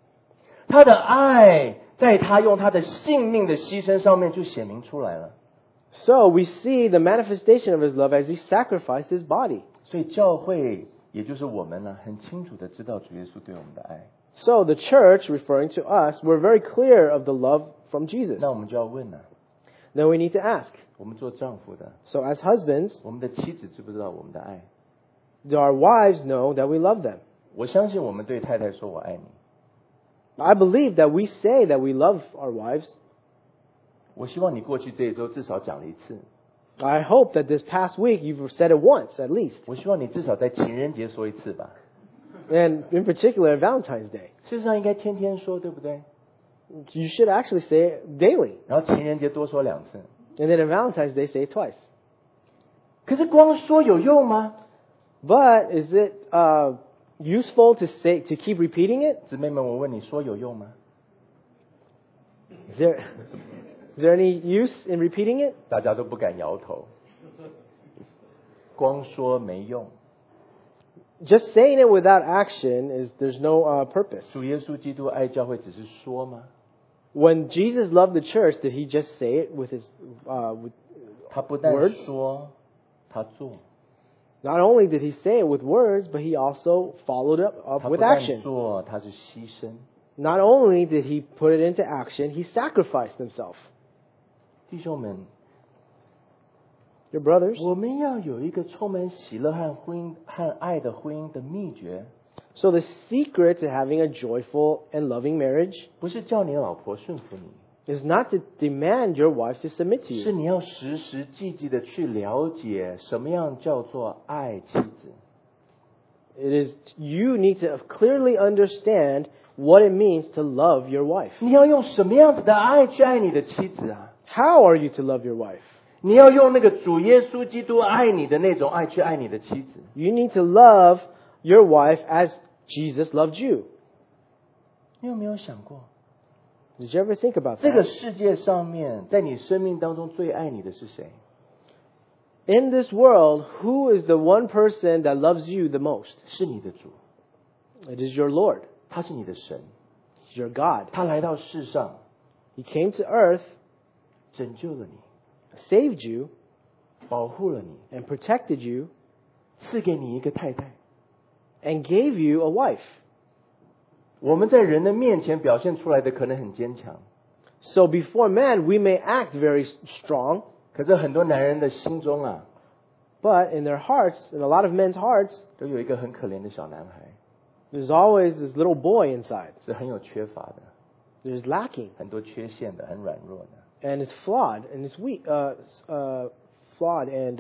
他的爱在他用他的性命的牺牲上面就显明出来了。 So we see the manifestation of His love as He sacrificed His body. 所以教会也就是我们呢，很清楚的知道主耶稣对我们的爱。 So the church, referring to us, we're very clear of the love from Jesus. 那我们就要问呢， Then we need to ask. 我们做丈夫的， So as husbands, 我们的妻子知不知道我们的爱？ do our wives know that we love them? 我相信我们对太太说我爱你， I believe that we say that we love our wives. 我希望你过去这一周至少讲了一次， I hope that this past week you've said it once at least. 我希望你至少在情人节说一次吧。 And in particular, Valentine's Day. 事实上应该天天说，对不对？ You should actually say it daily. 然后情人节多说2次。 And then on Valentine's Day, say it twice. 可是光说有用吗？ But is it useful to keep repeating it? 姊妹们，我问你说有用吗？ Is there any use in repeating it? 大家都不敢摇头。光说没用。 Just saying it without action there's no purpose. 主耶稣基督爱教会只是说吗？ When Jesus loved the church, did He just say it with His with 他不但 words? 说，他做。 Not only did He say it with words, but He also followed up 他不 with 但 action. 做，他是牺牲。 Not only did He put it into action, He sacrificed Himself. 弟兄们， Your brothers. 我们要有一个充满喜乐和爱的婚姻的秘诀， So the secret to having a joyful and loving marriage 不是叫你老婆顺服你， is not to demand your wife to submit to 是 you. 你要时时积极的去了解什么样叫做爱妻子。 It is you need to clearly understand what it means to love your wife. 你要用什么样子的爱去爱你的妻子啊？ How are you to love your wife? 你要用那个主耶稣基督爱你的那种爱去爱你的妻子。 You need to love your wife as Jesus loved you. 你有没有想过， Did you ever think about 这个 that? 世界上面，在你生命当中最爱你的是谁？ In this world, who is the one person that loves you the most? 是你的主， It is your Lord. 他是你的神， He's your God. 他来到世上 He came to earth, 拯救了你， saved you, 保护了你， and protected you, 赐给你一个太太。 and gave you a wife. 我们在人的面前表现出来的可能很坚强， So before man, we may act very strong, 可是很多男人的心中啊， but in their hearts, in a lot of men's hearts, 都有一个很可怜的小男孩， there's always this little boy inside. 是很有缺乏的， There's lacking, 很多缺陷的，很软弱的。 and it's flawed, and it's weak, flawed and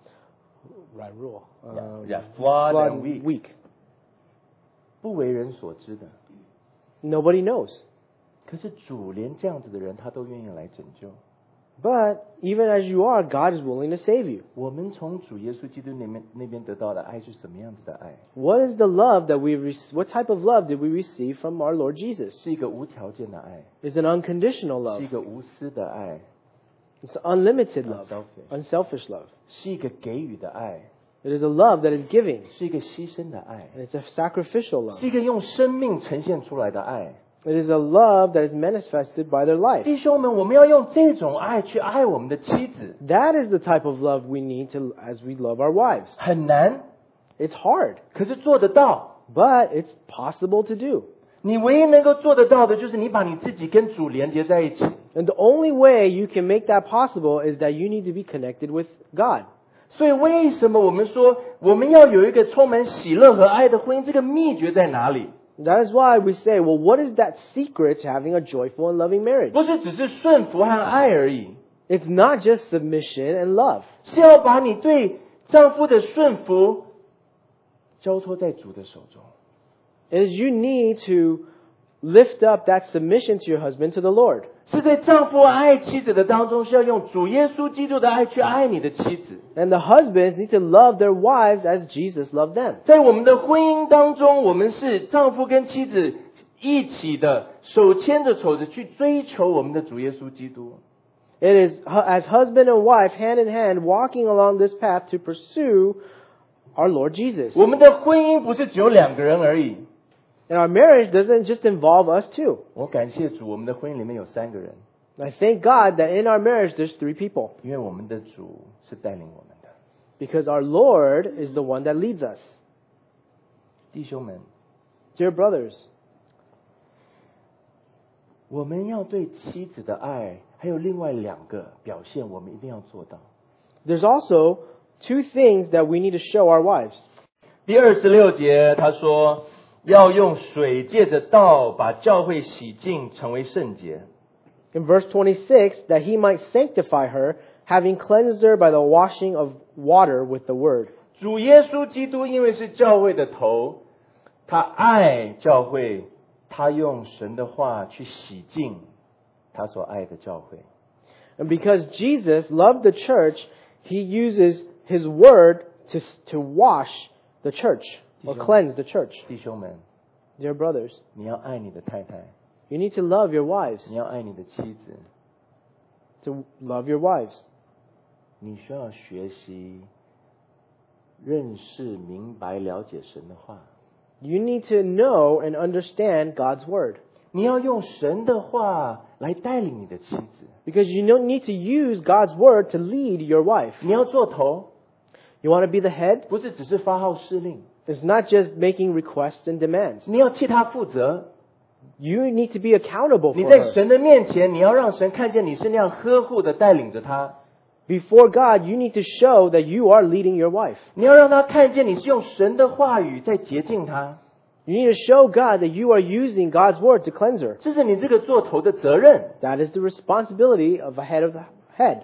flawed and weak. weak. 不为人所知的。 Nobody knows. 可是主连这样子的人，他都愿意来拯救。 But even as you are, God is willing to save you. 我们从主耶稣基督那边得到的爱是什么样子的爱？ What is the love that what type of love did we receive from our Lord Jesus? 是一个无条件的爱， It's an unconditional 是 love. 一个无私的爱， It's unlimited love, Unselfish. unselfish love. 是一个给予的爱， It is a love that is giving, 是一个牺牲的爱， and it's a sacrificial love. 是一个用生命呈现出来的爱。 It is a love that is manifested by their life. 弟兄们，我们要用这种爱去爱我们的妻子， That is the type of love we need to as we love our wives. 很难， It's hard, 可是做得到。 but it's possible to do. 你唯一能够做得到的，就是你把你自己跟主连接在一起。 And the only way you can make that possible is that you need to be connected with God. 所以，为什么我们说我们要有一个充满喜乐和爱的婚姻？这个秘诀在哪里？ That is why we say, well, what is that secret to having a joyful and loving marriage? 不是只是顺服和爱而已， It's not just submission and love. 是要把你对丈夫的顺服交托在主的手中。 It is you need to lift up that submission to your husband to the Lord. 是在丈夫爱妻子的当中，是要用主耶稣基督的爱去爱你的妻子。 And the husbands need to love their wives as Jesus loved them. 在我们的婚姻当中，我们是丈夫跟妻子一起的，手牵着手的去追求我们的主耶稣基督。 It is as husband and wife, hand in hand, walking along this path to pursue our Lord Jesus. 我们的婚姻不是只有2个人而已。 And our marriage doesn't just involve us two. 我感谢主，我们的婚姻里面有3个人。 I thank God that in our marriage there's 3 people. 因为我们的主是带领我们的。 Because our Lord is the one that leads us. 弟兄们， Dear brothers, 我们要对妻子的爱，还有另外2个表现，我们一定要做到。 there's also 2 things that we need to show our wives. 第26节他说，要用水借着道把教会洗净，成为圣洁。 In verse 26, that he might sanctify her, having cleansed her by the washing of water with the word. 主耶稣基督因为是教会的头，他爱教会，他用神的话去洗净他所爱的教会。 And because Jesus loved the church, he uses his word to wash the church or cleanse the church. 弟兄们， Dear brothers, 你要爱你的太太， you need to love your wives. 你要爱你的妻子， To love your wives. 你需要学习认识、明白、了解神的话。 You need to know and understand God's word. 你要用神的话来带领你的妻子。 Because you don't need to use God's word to lead your wife. 你要做头， You want to be the head? 不是只是发号施令。 It's not just making requests and demands. 你要替他负责。 You need to be accountable 你 for 在 her. 神的面前，你要让神看见你是那样呵护的带领着他。 Before God, you need to show that you are leading your wife. 你要让他看见你是用神的话语在洁净他。 You need to show God that you are using God's word to cleanse her. 这是你这个做头的责任。 That is the responsibility of a head of the head.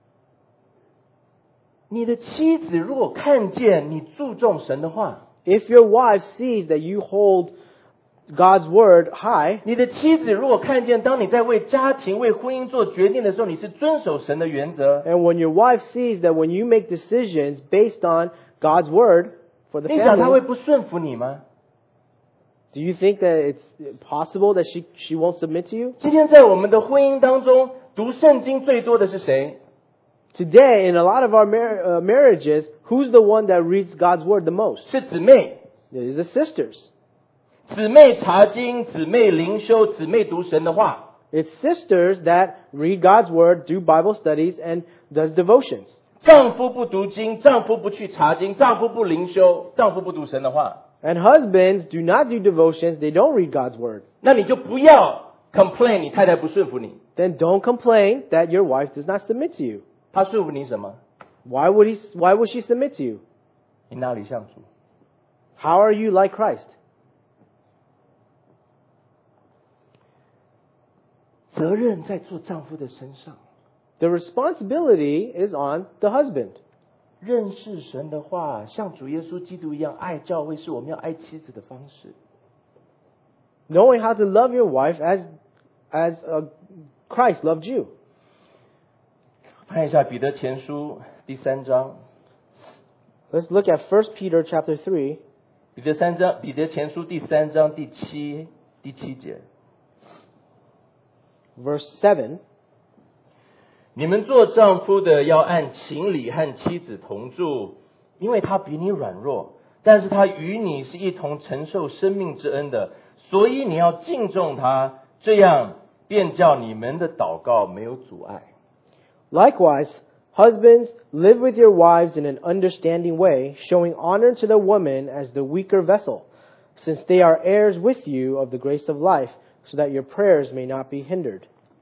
你的妻子如果看见你注重神的话， If your wife sees that you hold God's word high, 你的妻子如果看见当你在为家庭、为婚姻做决定的时候，你是遵守神的原则， and when your wife sees that when you make decisions based on God's word for the 你想他会 family, 不顺服你吗？ do you think that it's possible that she won't submit to you? 今天在我们的婚姻当中，读圣经最多的是谁？ Today, in a lot of our marriages, who's the one that reads God's word the most? 是姊妹。 It is the sisters. 姊妹查经，姊妹灵修，姊妹读神的话。 It's sisters that read God's word, do Bible studies, and does devotions. 丈夫不读经，丈夫不去查经，丈夫不灵修，丈夫不读神的话， And husbands do not do devotions, they don't read God's word. 那你就不要 complain 你太太不顺服你。 Then don't complain that your wife does not submit to you. 她顺服你什么？ Why would she submit to you? 你哪里像主？ How are you like Christ? 责任在做丈夫的身上。 The responsibility is on the husband. 认识神的话，像主耶稣基督一样爱教会，是我们要爱妻子的方式。 Knowing how to love your wife as Christ loved you. 看一下彼得前书第3章， Let's look at 1 Peter chapter 3, 彼得前书第3章第7节。 verse 7. 你们做丈夫的要按情理和妻子同住，因为他比你软弱，但是他与你是一同承受生命之恩的，所以你要敬重他，这样便叫你们的祷告没有阻碍。 Likewise, husbands, live with your wives in an understanding way, showing honor to the woman as the weaker vessel, since they are heirs with you of the grace of life, so that your prayers may not be hindered.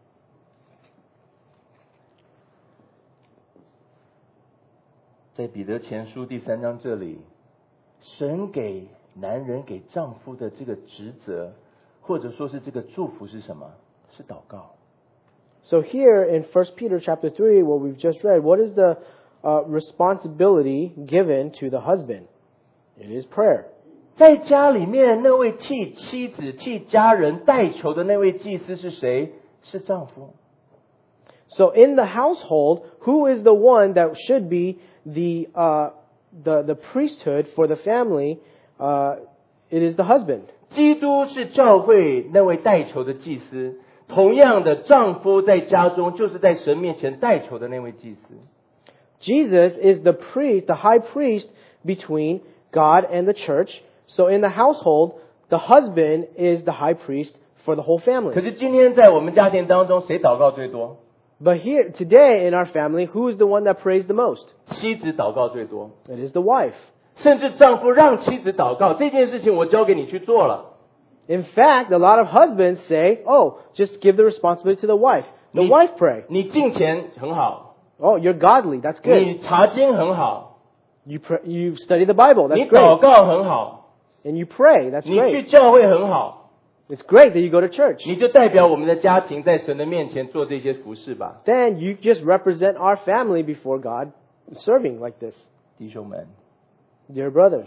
在彼得前书第3章这里，神给男人给丈夫的这个职责，或者说是这个祝福是什么？是祷告。 So here in 1 Peter chapter 3, what we've just read, what is the responsibility given to the husband? It is prayer. 在家里面，那位替妻子、替家人代求的那位祭司是谁？是丈夫。 So in the household, who is the one that should be the priesthood for the family? It is the husband. 基督是教会那位代求的祭司，同样的，丈夫在家中就是在神面前代求的那位祭司。 Jesus is the priest, the high priest between God and the church. So in the household, the husband is the high priest for the whole 可 family. 是今天在我们家庭当中，谁祷告最多？ But here, today in our family, who is the one that prays the most? 妻子祷告最多， It is the wife. 甚至丈夫让妻子祷告，这件事情我交给你去做了。 In fact, a lot of husbands say, oh, just give the responsibility to the wife. The wife pray. 你敬钱很好， Oh, you're godly. That's good. 你查经很好， You study the Bible. 你 That's 祷 great. 告很好， And you pray. That's 你去 great. 教会很好， It's great that you go to church. 你就代表我们的家庭在神的面前做这些服事吧。 Then you just represent our family before God, serving like this. 弟兄们， Dear brothers,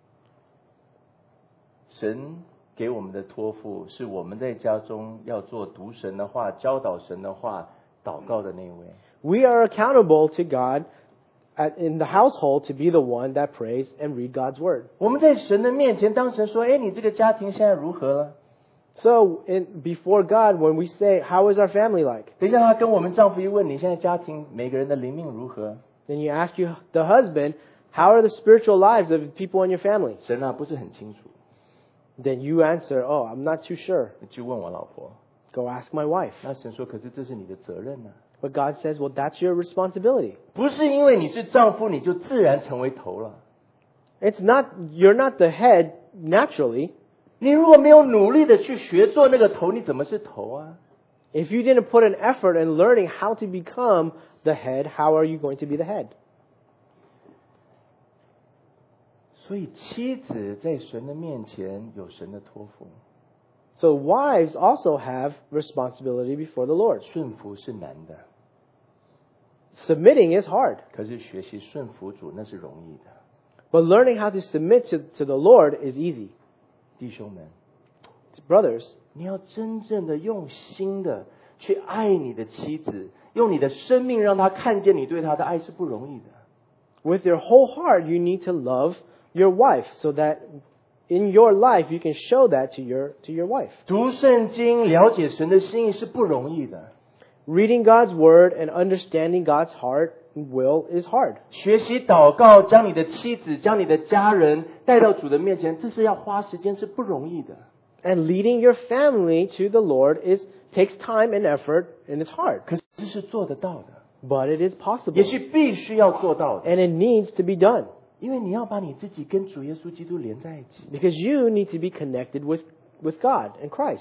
神给我们的托付是我们在家中要做读神的话、教导神的话、祷告的那位。 we are accountable to God in the household to be the one that prays and read God's word. 我们在神的面前，当神说：“哎，你这个家庭现在如何了？” So before God, when we say, how is our family like? 等一下，他跟我们丈夫一问，你现在家庭每个人的灵命如何？ Then you ask the husband, how are the spiritual lives of people in your family? 神啊，不是很清楚。 Then you answer, oh, I'm not too sure. 你去问我老婆。 Go ask my wife. 那神说：“可是这是你的责任呢、 But God says, well, that's your responsibility. 不是因为你是丈夫，你就自然成为头了。 You're not the head naturally. 你如果没有努力的去学做那个头，你怎么是头啊？ If you didn't put an effort in learning how to become the head, how are you going to be the head? 所以妻子在神的面前有神的托付， So wives also have responsibility before the Lord. 顺服是难的， Submitting is hard, 可是学习顺服主那是容易的。 but learning how to submit to the Lord is easy. 弟兄们， Brothers, 你要真正的用心的去爱你的妻子，用你的生命让她看见你对她的爱是不容易的。 with your whole heart, you need to love your wife so that in your life you can show that to your wife. 读圣经、了解神的心意是不容易的。 Reading God's word and understanding God's heart and will is hard. 学习祷告，将你的妻子、将你的家人带到主的面前，这是要花时间，是不容易的。 And leading your family to the Lord takes time and effort and it's hard. 可是是做得到的， But it is possible. 也是必须要做到的， And it needs to be done. 因为你要把你自己跟主耶稣基督连在一起。 Because you need to be connected with God and Christ.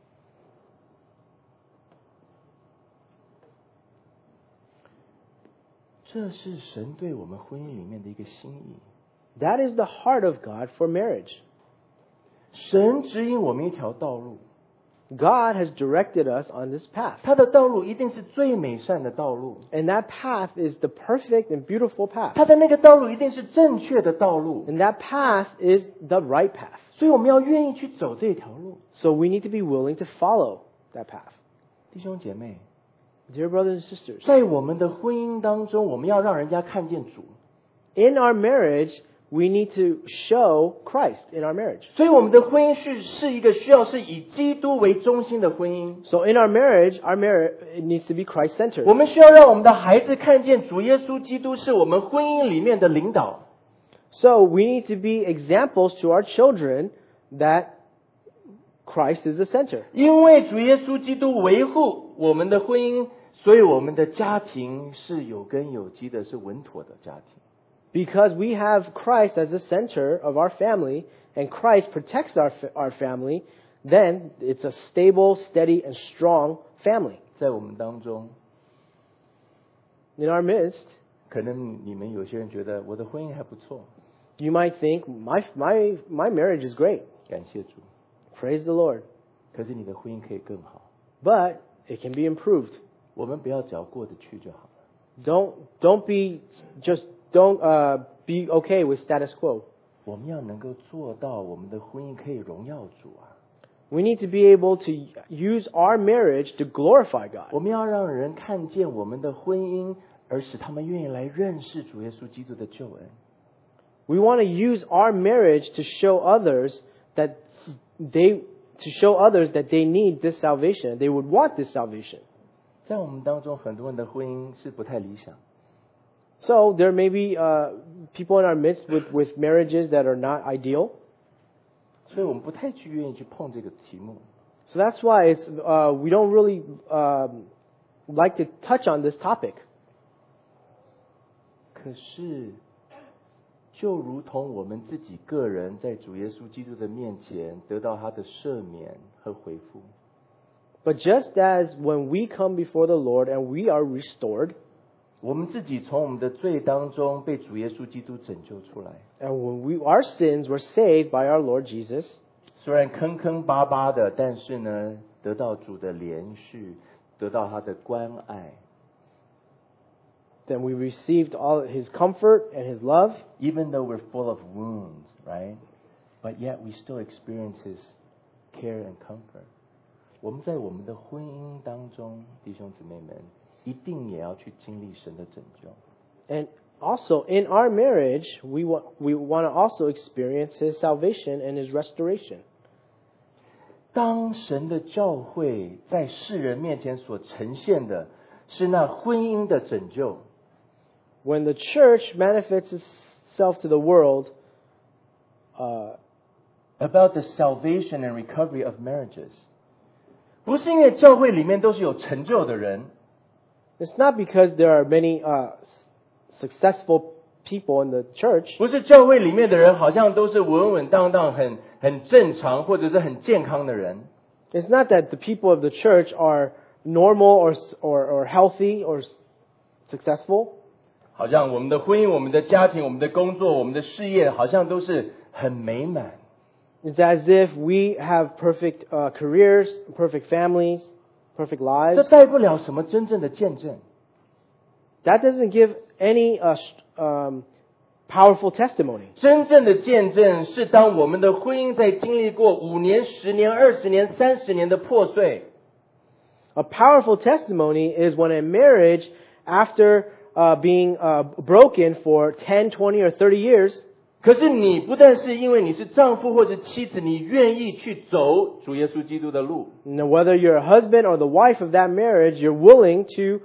这是神对我们婚姻里面的一个心意。 That is the heart of God for marriage. 神指引我们一条道路， God has directed us on this path. 他的道路一定是最美善的道路， And that path is the perfect and beautiful path. 他的那个道路一定是正确的道路， And that path is the right path. 所以我们要愿意去走这条路。 So we need to be willing to follow that path. 弟兄姐妹， Dear brothers and sisters, 在我们的婚姻当中，我们要让人家看见主， in our marriage, we need to show Christ in our marriage. 所以我们的婚姻是一个需要是以基督为中心的婚姻。 So in our marriage, it needs to be Christ-centered. 我们需要让我们的孩子看见主耶稣基督是我们婚姻里面的领导。 So we need to be examples to our children that Christ is the center. 因为主耶稣基督维护我们的婚姻，所以我们的家庭是有根有基的，是稳妥的家庭。 Because we have Christ as the center of our family, and Christ protects our family, then it's a stable, steady, and strong family. 在我们当中， In our midst, 可能你们有些人觉得我的婚姻还不错， you might think, my marriage is great. 感谢主。 Praise the Lord. 可是你的婚姻可以更好， But it can be improved. 我们不要只要过得去就好了。 Don't be okay with status quo. 我们要能够做到，我们的婚姻可以荣耀主啊！ We need to be able to use our marriage to glorify God. 我们要让人看见我们的婚姻，而使他们愿意来认识主耶稣基督的救恩。 We want to use our marriage to show others that they need this salvation. They would want this salvation. 在我们当中，很多人的婚姻是不太理想， So there may be people in our midst with marriages that are not ideal. 所以我们不太愿意去碰这个题目。 So that's why it's we don't really like to touch on this topic. 可是，就如同我们自己个人在主耶稣基督的面前得到他的赦免和回复， But just as when we come before the Lord and we are restored, 我们自己从我们的罪当中被主耶稣基督拯救出来， and when our sins were saved by our Lord Jesus, 虽然坑坑巴巴的，但是呢，得到主的怜恤，得到他的关爱。 then we received all His comfort and His love. Even though we're full of wounds, right? But yet we still experience His care and comfort. 我们在我们的婚姻当中，弟兄姊妹们，一定也要去经历神的拯救。 And also in our marriage, we want to also experience His salvation and His restoration. 当神的教会在世人面前所呈现的是那婚姻的拯救， When the church manifests itself to the world, about the salvation and recovery of marriages， 不是因为教会里面都是有成就的人， it's not because there are many successful people in the church. 不是教会里面的人好像都是稳稳当当、很正常或者是很健康的人。 It's not that the people of the church are normal or healthy or successful. 好像我们的婚姻、我们的家庭、我们的工作、我们的事业，好像都是很美满。 It's as if we have perfect careers, perfect families, perfect 这 lives. 带不了什么真正的见证。 That doesn't give any powerful testimony. 真正的见证是当我们的婚姻在经历过5年、10年、20年、30年的破碎， A powerful testimony is when a marriage, after being broken for 10, 20, or 30 years, 可是你不但是因为你是丈夫或者妻子，你愿意去走主耶稣基督的路， now, whether you're a husband or the wife of that marriage, you're willing to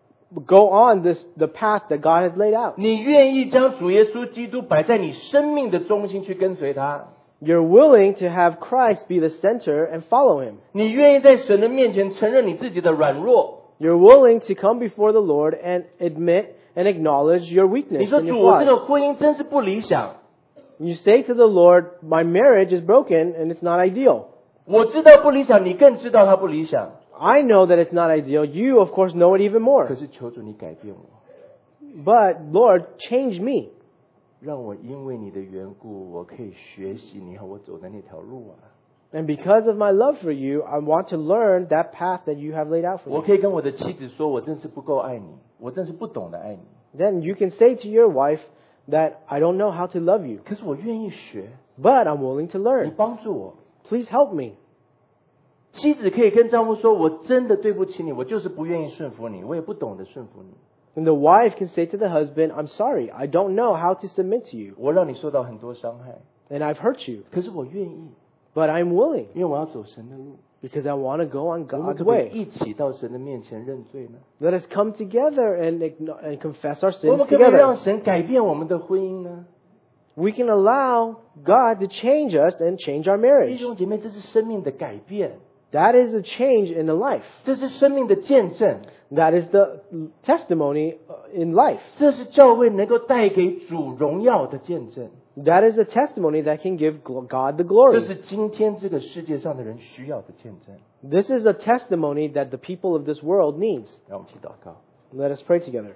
go on the path that God has laid out. 你愿意将主耶稣基督摆在你生命的中心去跟随他， You're willing to have Christ be the center and follow Him. 你愿意在神的面前承认你自己的软弱。 You're willing to come before the Lord and admit and acknowledge your 你 weakness 说 and 主， your 我这 flaws. 个婚姻真是不理想。 You say to the Lord, my marriage is broken and it's not ideal. 我知道不理想，你更知道它不理想。 I know that it's not ideal. You, of course, know it even 可 more. 是求主你改变我， But, Lord, change me. 让我因为你的缘故，我可以学习你和我走的那条路啊。 And because of my love for you, I want to learn that path that you have laid out for 我 me. 可以跟我的妻子说，我真是不够爱你，我真是不懂得爱你。 Then you can say to your wife that I don't know how to love you, 可是我愿意学， but I'm willing to 你 learn. 帮助我。 Please help me. 妻子可以跟丈夫说，我真的对不起你，我就是不愿意顺服你，我也不懂得顺服你， And the wife can say to the husband, I'm sorry, I don't know how to submit to you, 我让你受到很多伤害， and I've hurt you, 可是我愿意， but I'm willing 因为我要走神的路。 because I want to go on 我们 God's 可不可以 way. 一起到神的面前认罪呢？ Let us come together and confess our 我 sins 们可不可以让 together. 神改变我们的婚姻呢？ We can allow God to change us and change our 弟 marriage. 兄姐妹，这是生命的改变， That is a change in the life. 这是生命的见证， That is the testimony in life. 这是教会能够带给主荣耀的见证， That is a testimony that can give God the 这 glory. 是今天这个世界上的人需要的见证。 This is a testimony that the people of this world needs. 让我们一起祷告。 Let us pray together.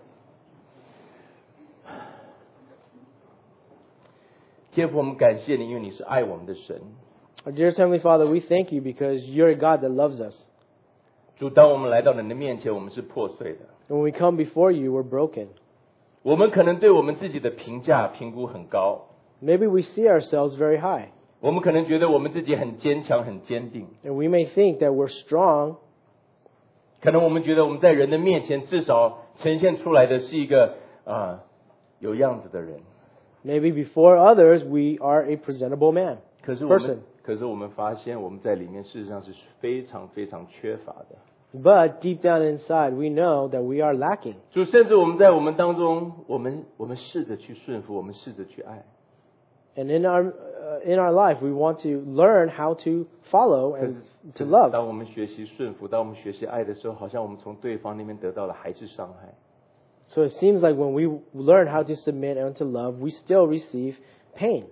天父，我们感谢你，因为你是爱我们的神。 Our dearest Heavenly Father, we thank you because you're a God that loves us. 主，当我们来到你的面前，我们是破碎的。 When we come before you, we're broken. 我们可能对我们自己的评估很高， Maybe we see ourselves very high, 我们可能觉得我们自己很坚强、很坚定， and we may think that we're strong. 可能我们觉得我们在人的面前至少呈现出来的是一个有样子的人。 Maybe before others, we are a presentable man. 可是我们发现我们在里面事实上是非常非常缺乏的。 But deep down inside, we know that we are lacking. 主，甚至我们在我们当中，我们试着去顺服，我们试着去爱， And in our life, we want to learn how to follow 可 and 是 to love. 当我们学习顺服，当我们学习爱的时候，好像我们从对方那边得到的还是伤害。 So it seems like when we learn how to submit and to love, we still receive pain.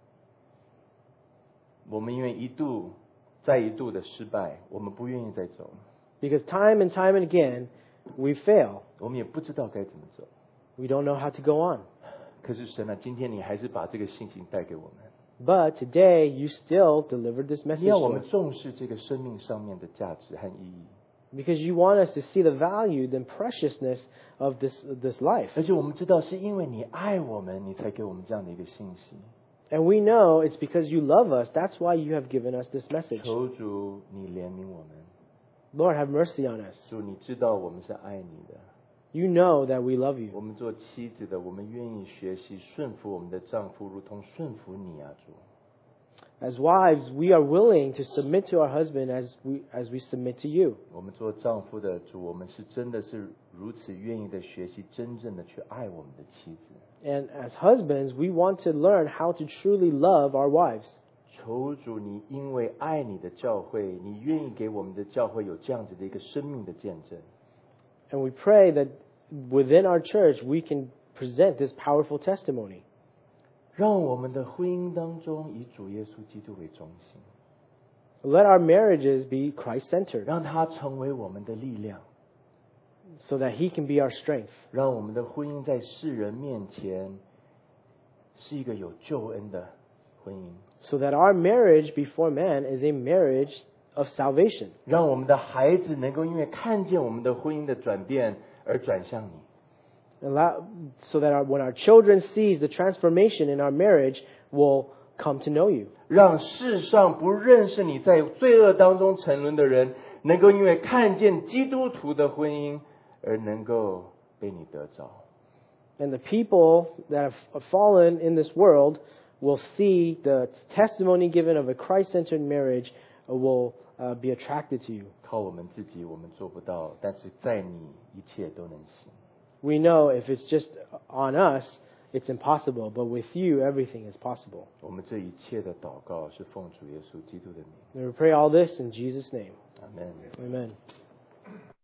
我们因为一度再一度的失败，我们不愿意再走了， Because time and time and again, we fail. 我们也不知道该怎么走。 We don't know how to go on. 可是神啊，今天你还是把这个信心带给我们， But today, you still delivered this 你 message 要我 to 们 us 重视这个生命上面的价值和意义， because you want us to see the value, the preciousness of this life. 而且我们知道是因为你爱我们，你才给我们这样的一个信息。 And we know it's because you love us. That's why you have given us this message. 求主你怜悯我们， Lord, have mercy on us. 主你知道我们是爱你的， You know that we love 我 you. 们做妻子的，我们愿意学习顺服我们的丈夫，如同顺服你啊，主。 As wives, we are willing to submit to our husband as we submit to you. 我们做丈夫的主，我们是真的是如此愿意的学习，真正的去爱我们的妻子。 And as husbands, we want to learn how to truly love our wives. 求主你因为爱你的教会，你愿意给我们的教会有这样子的一个生命的见证。 And we pray that within our church, we can present this powerful testimony. 让我们的婚姻当中以主耶稣基督为中心， Let our marriages be Christ-centered 让他成为我们的力量， so that He can be our strength. 让我们的婚姻在世人面前是一个有救恩的婚姻， So that our marriage before man is a marriage of salvation. 让我们的孩子能够因为看见我们的婚姻的转变而转向你。 So that when our children sees the transformation in our marriage, will come to know you. 让世上不认识你在罪恶当中沉沦的人，能够因为看见基督徒的婚姻而能够被你得着。 And the people that have fallen in this world will see the testimony given of a Christ-centered marriage will be attracted to you. 靠我们自己，我们做不到，但是在你一切都能行。 We know if it's just on us, it's impossible. But with you, everything is possible. 我们这一切的祷告是奉主耶稣基督的名， And we pray all this in Jesus' name. 阿门。 Amen.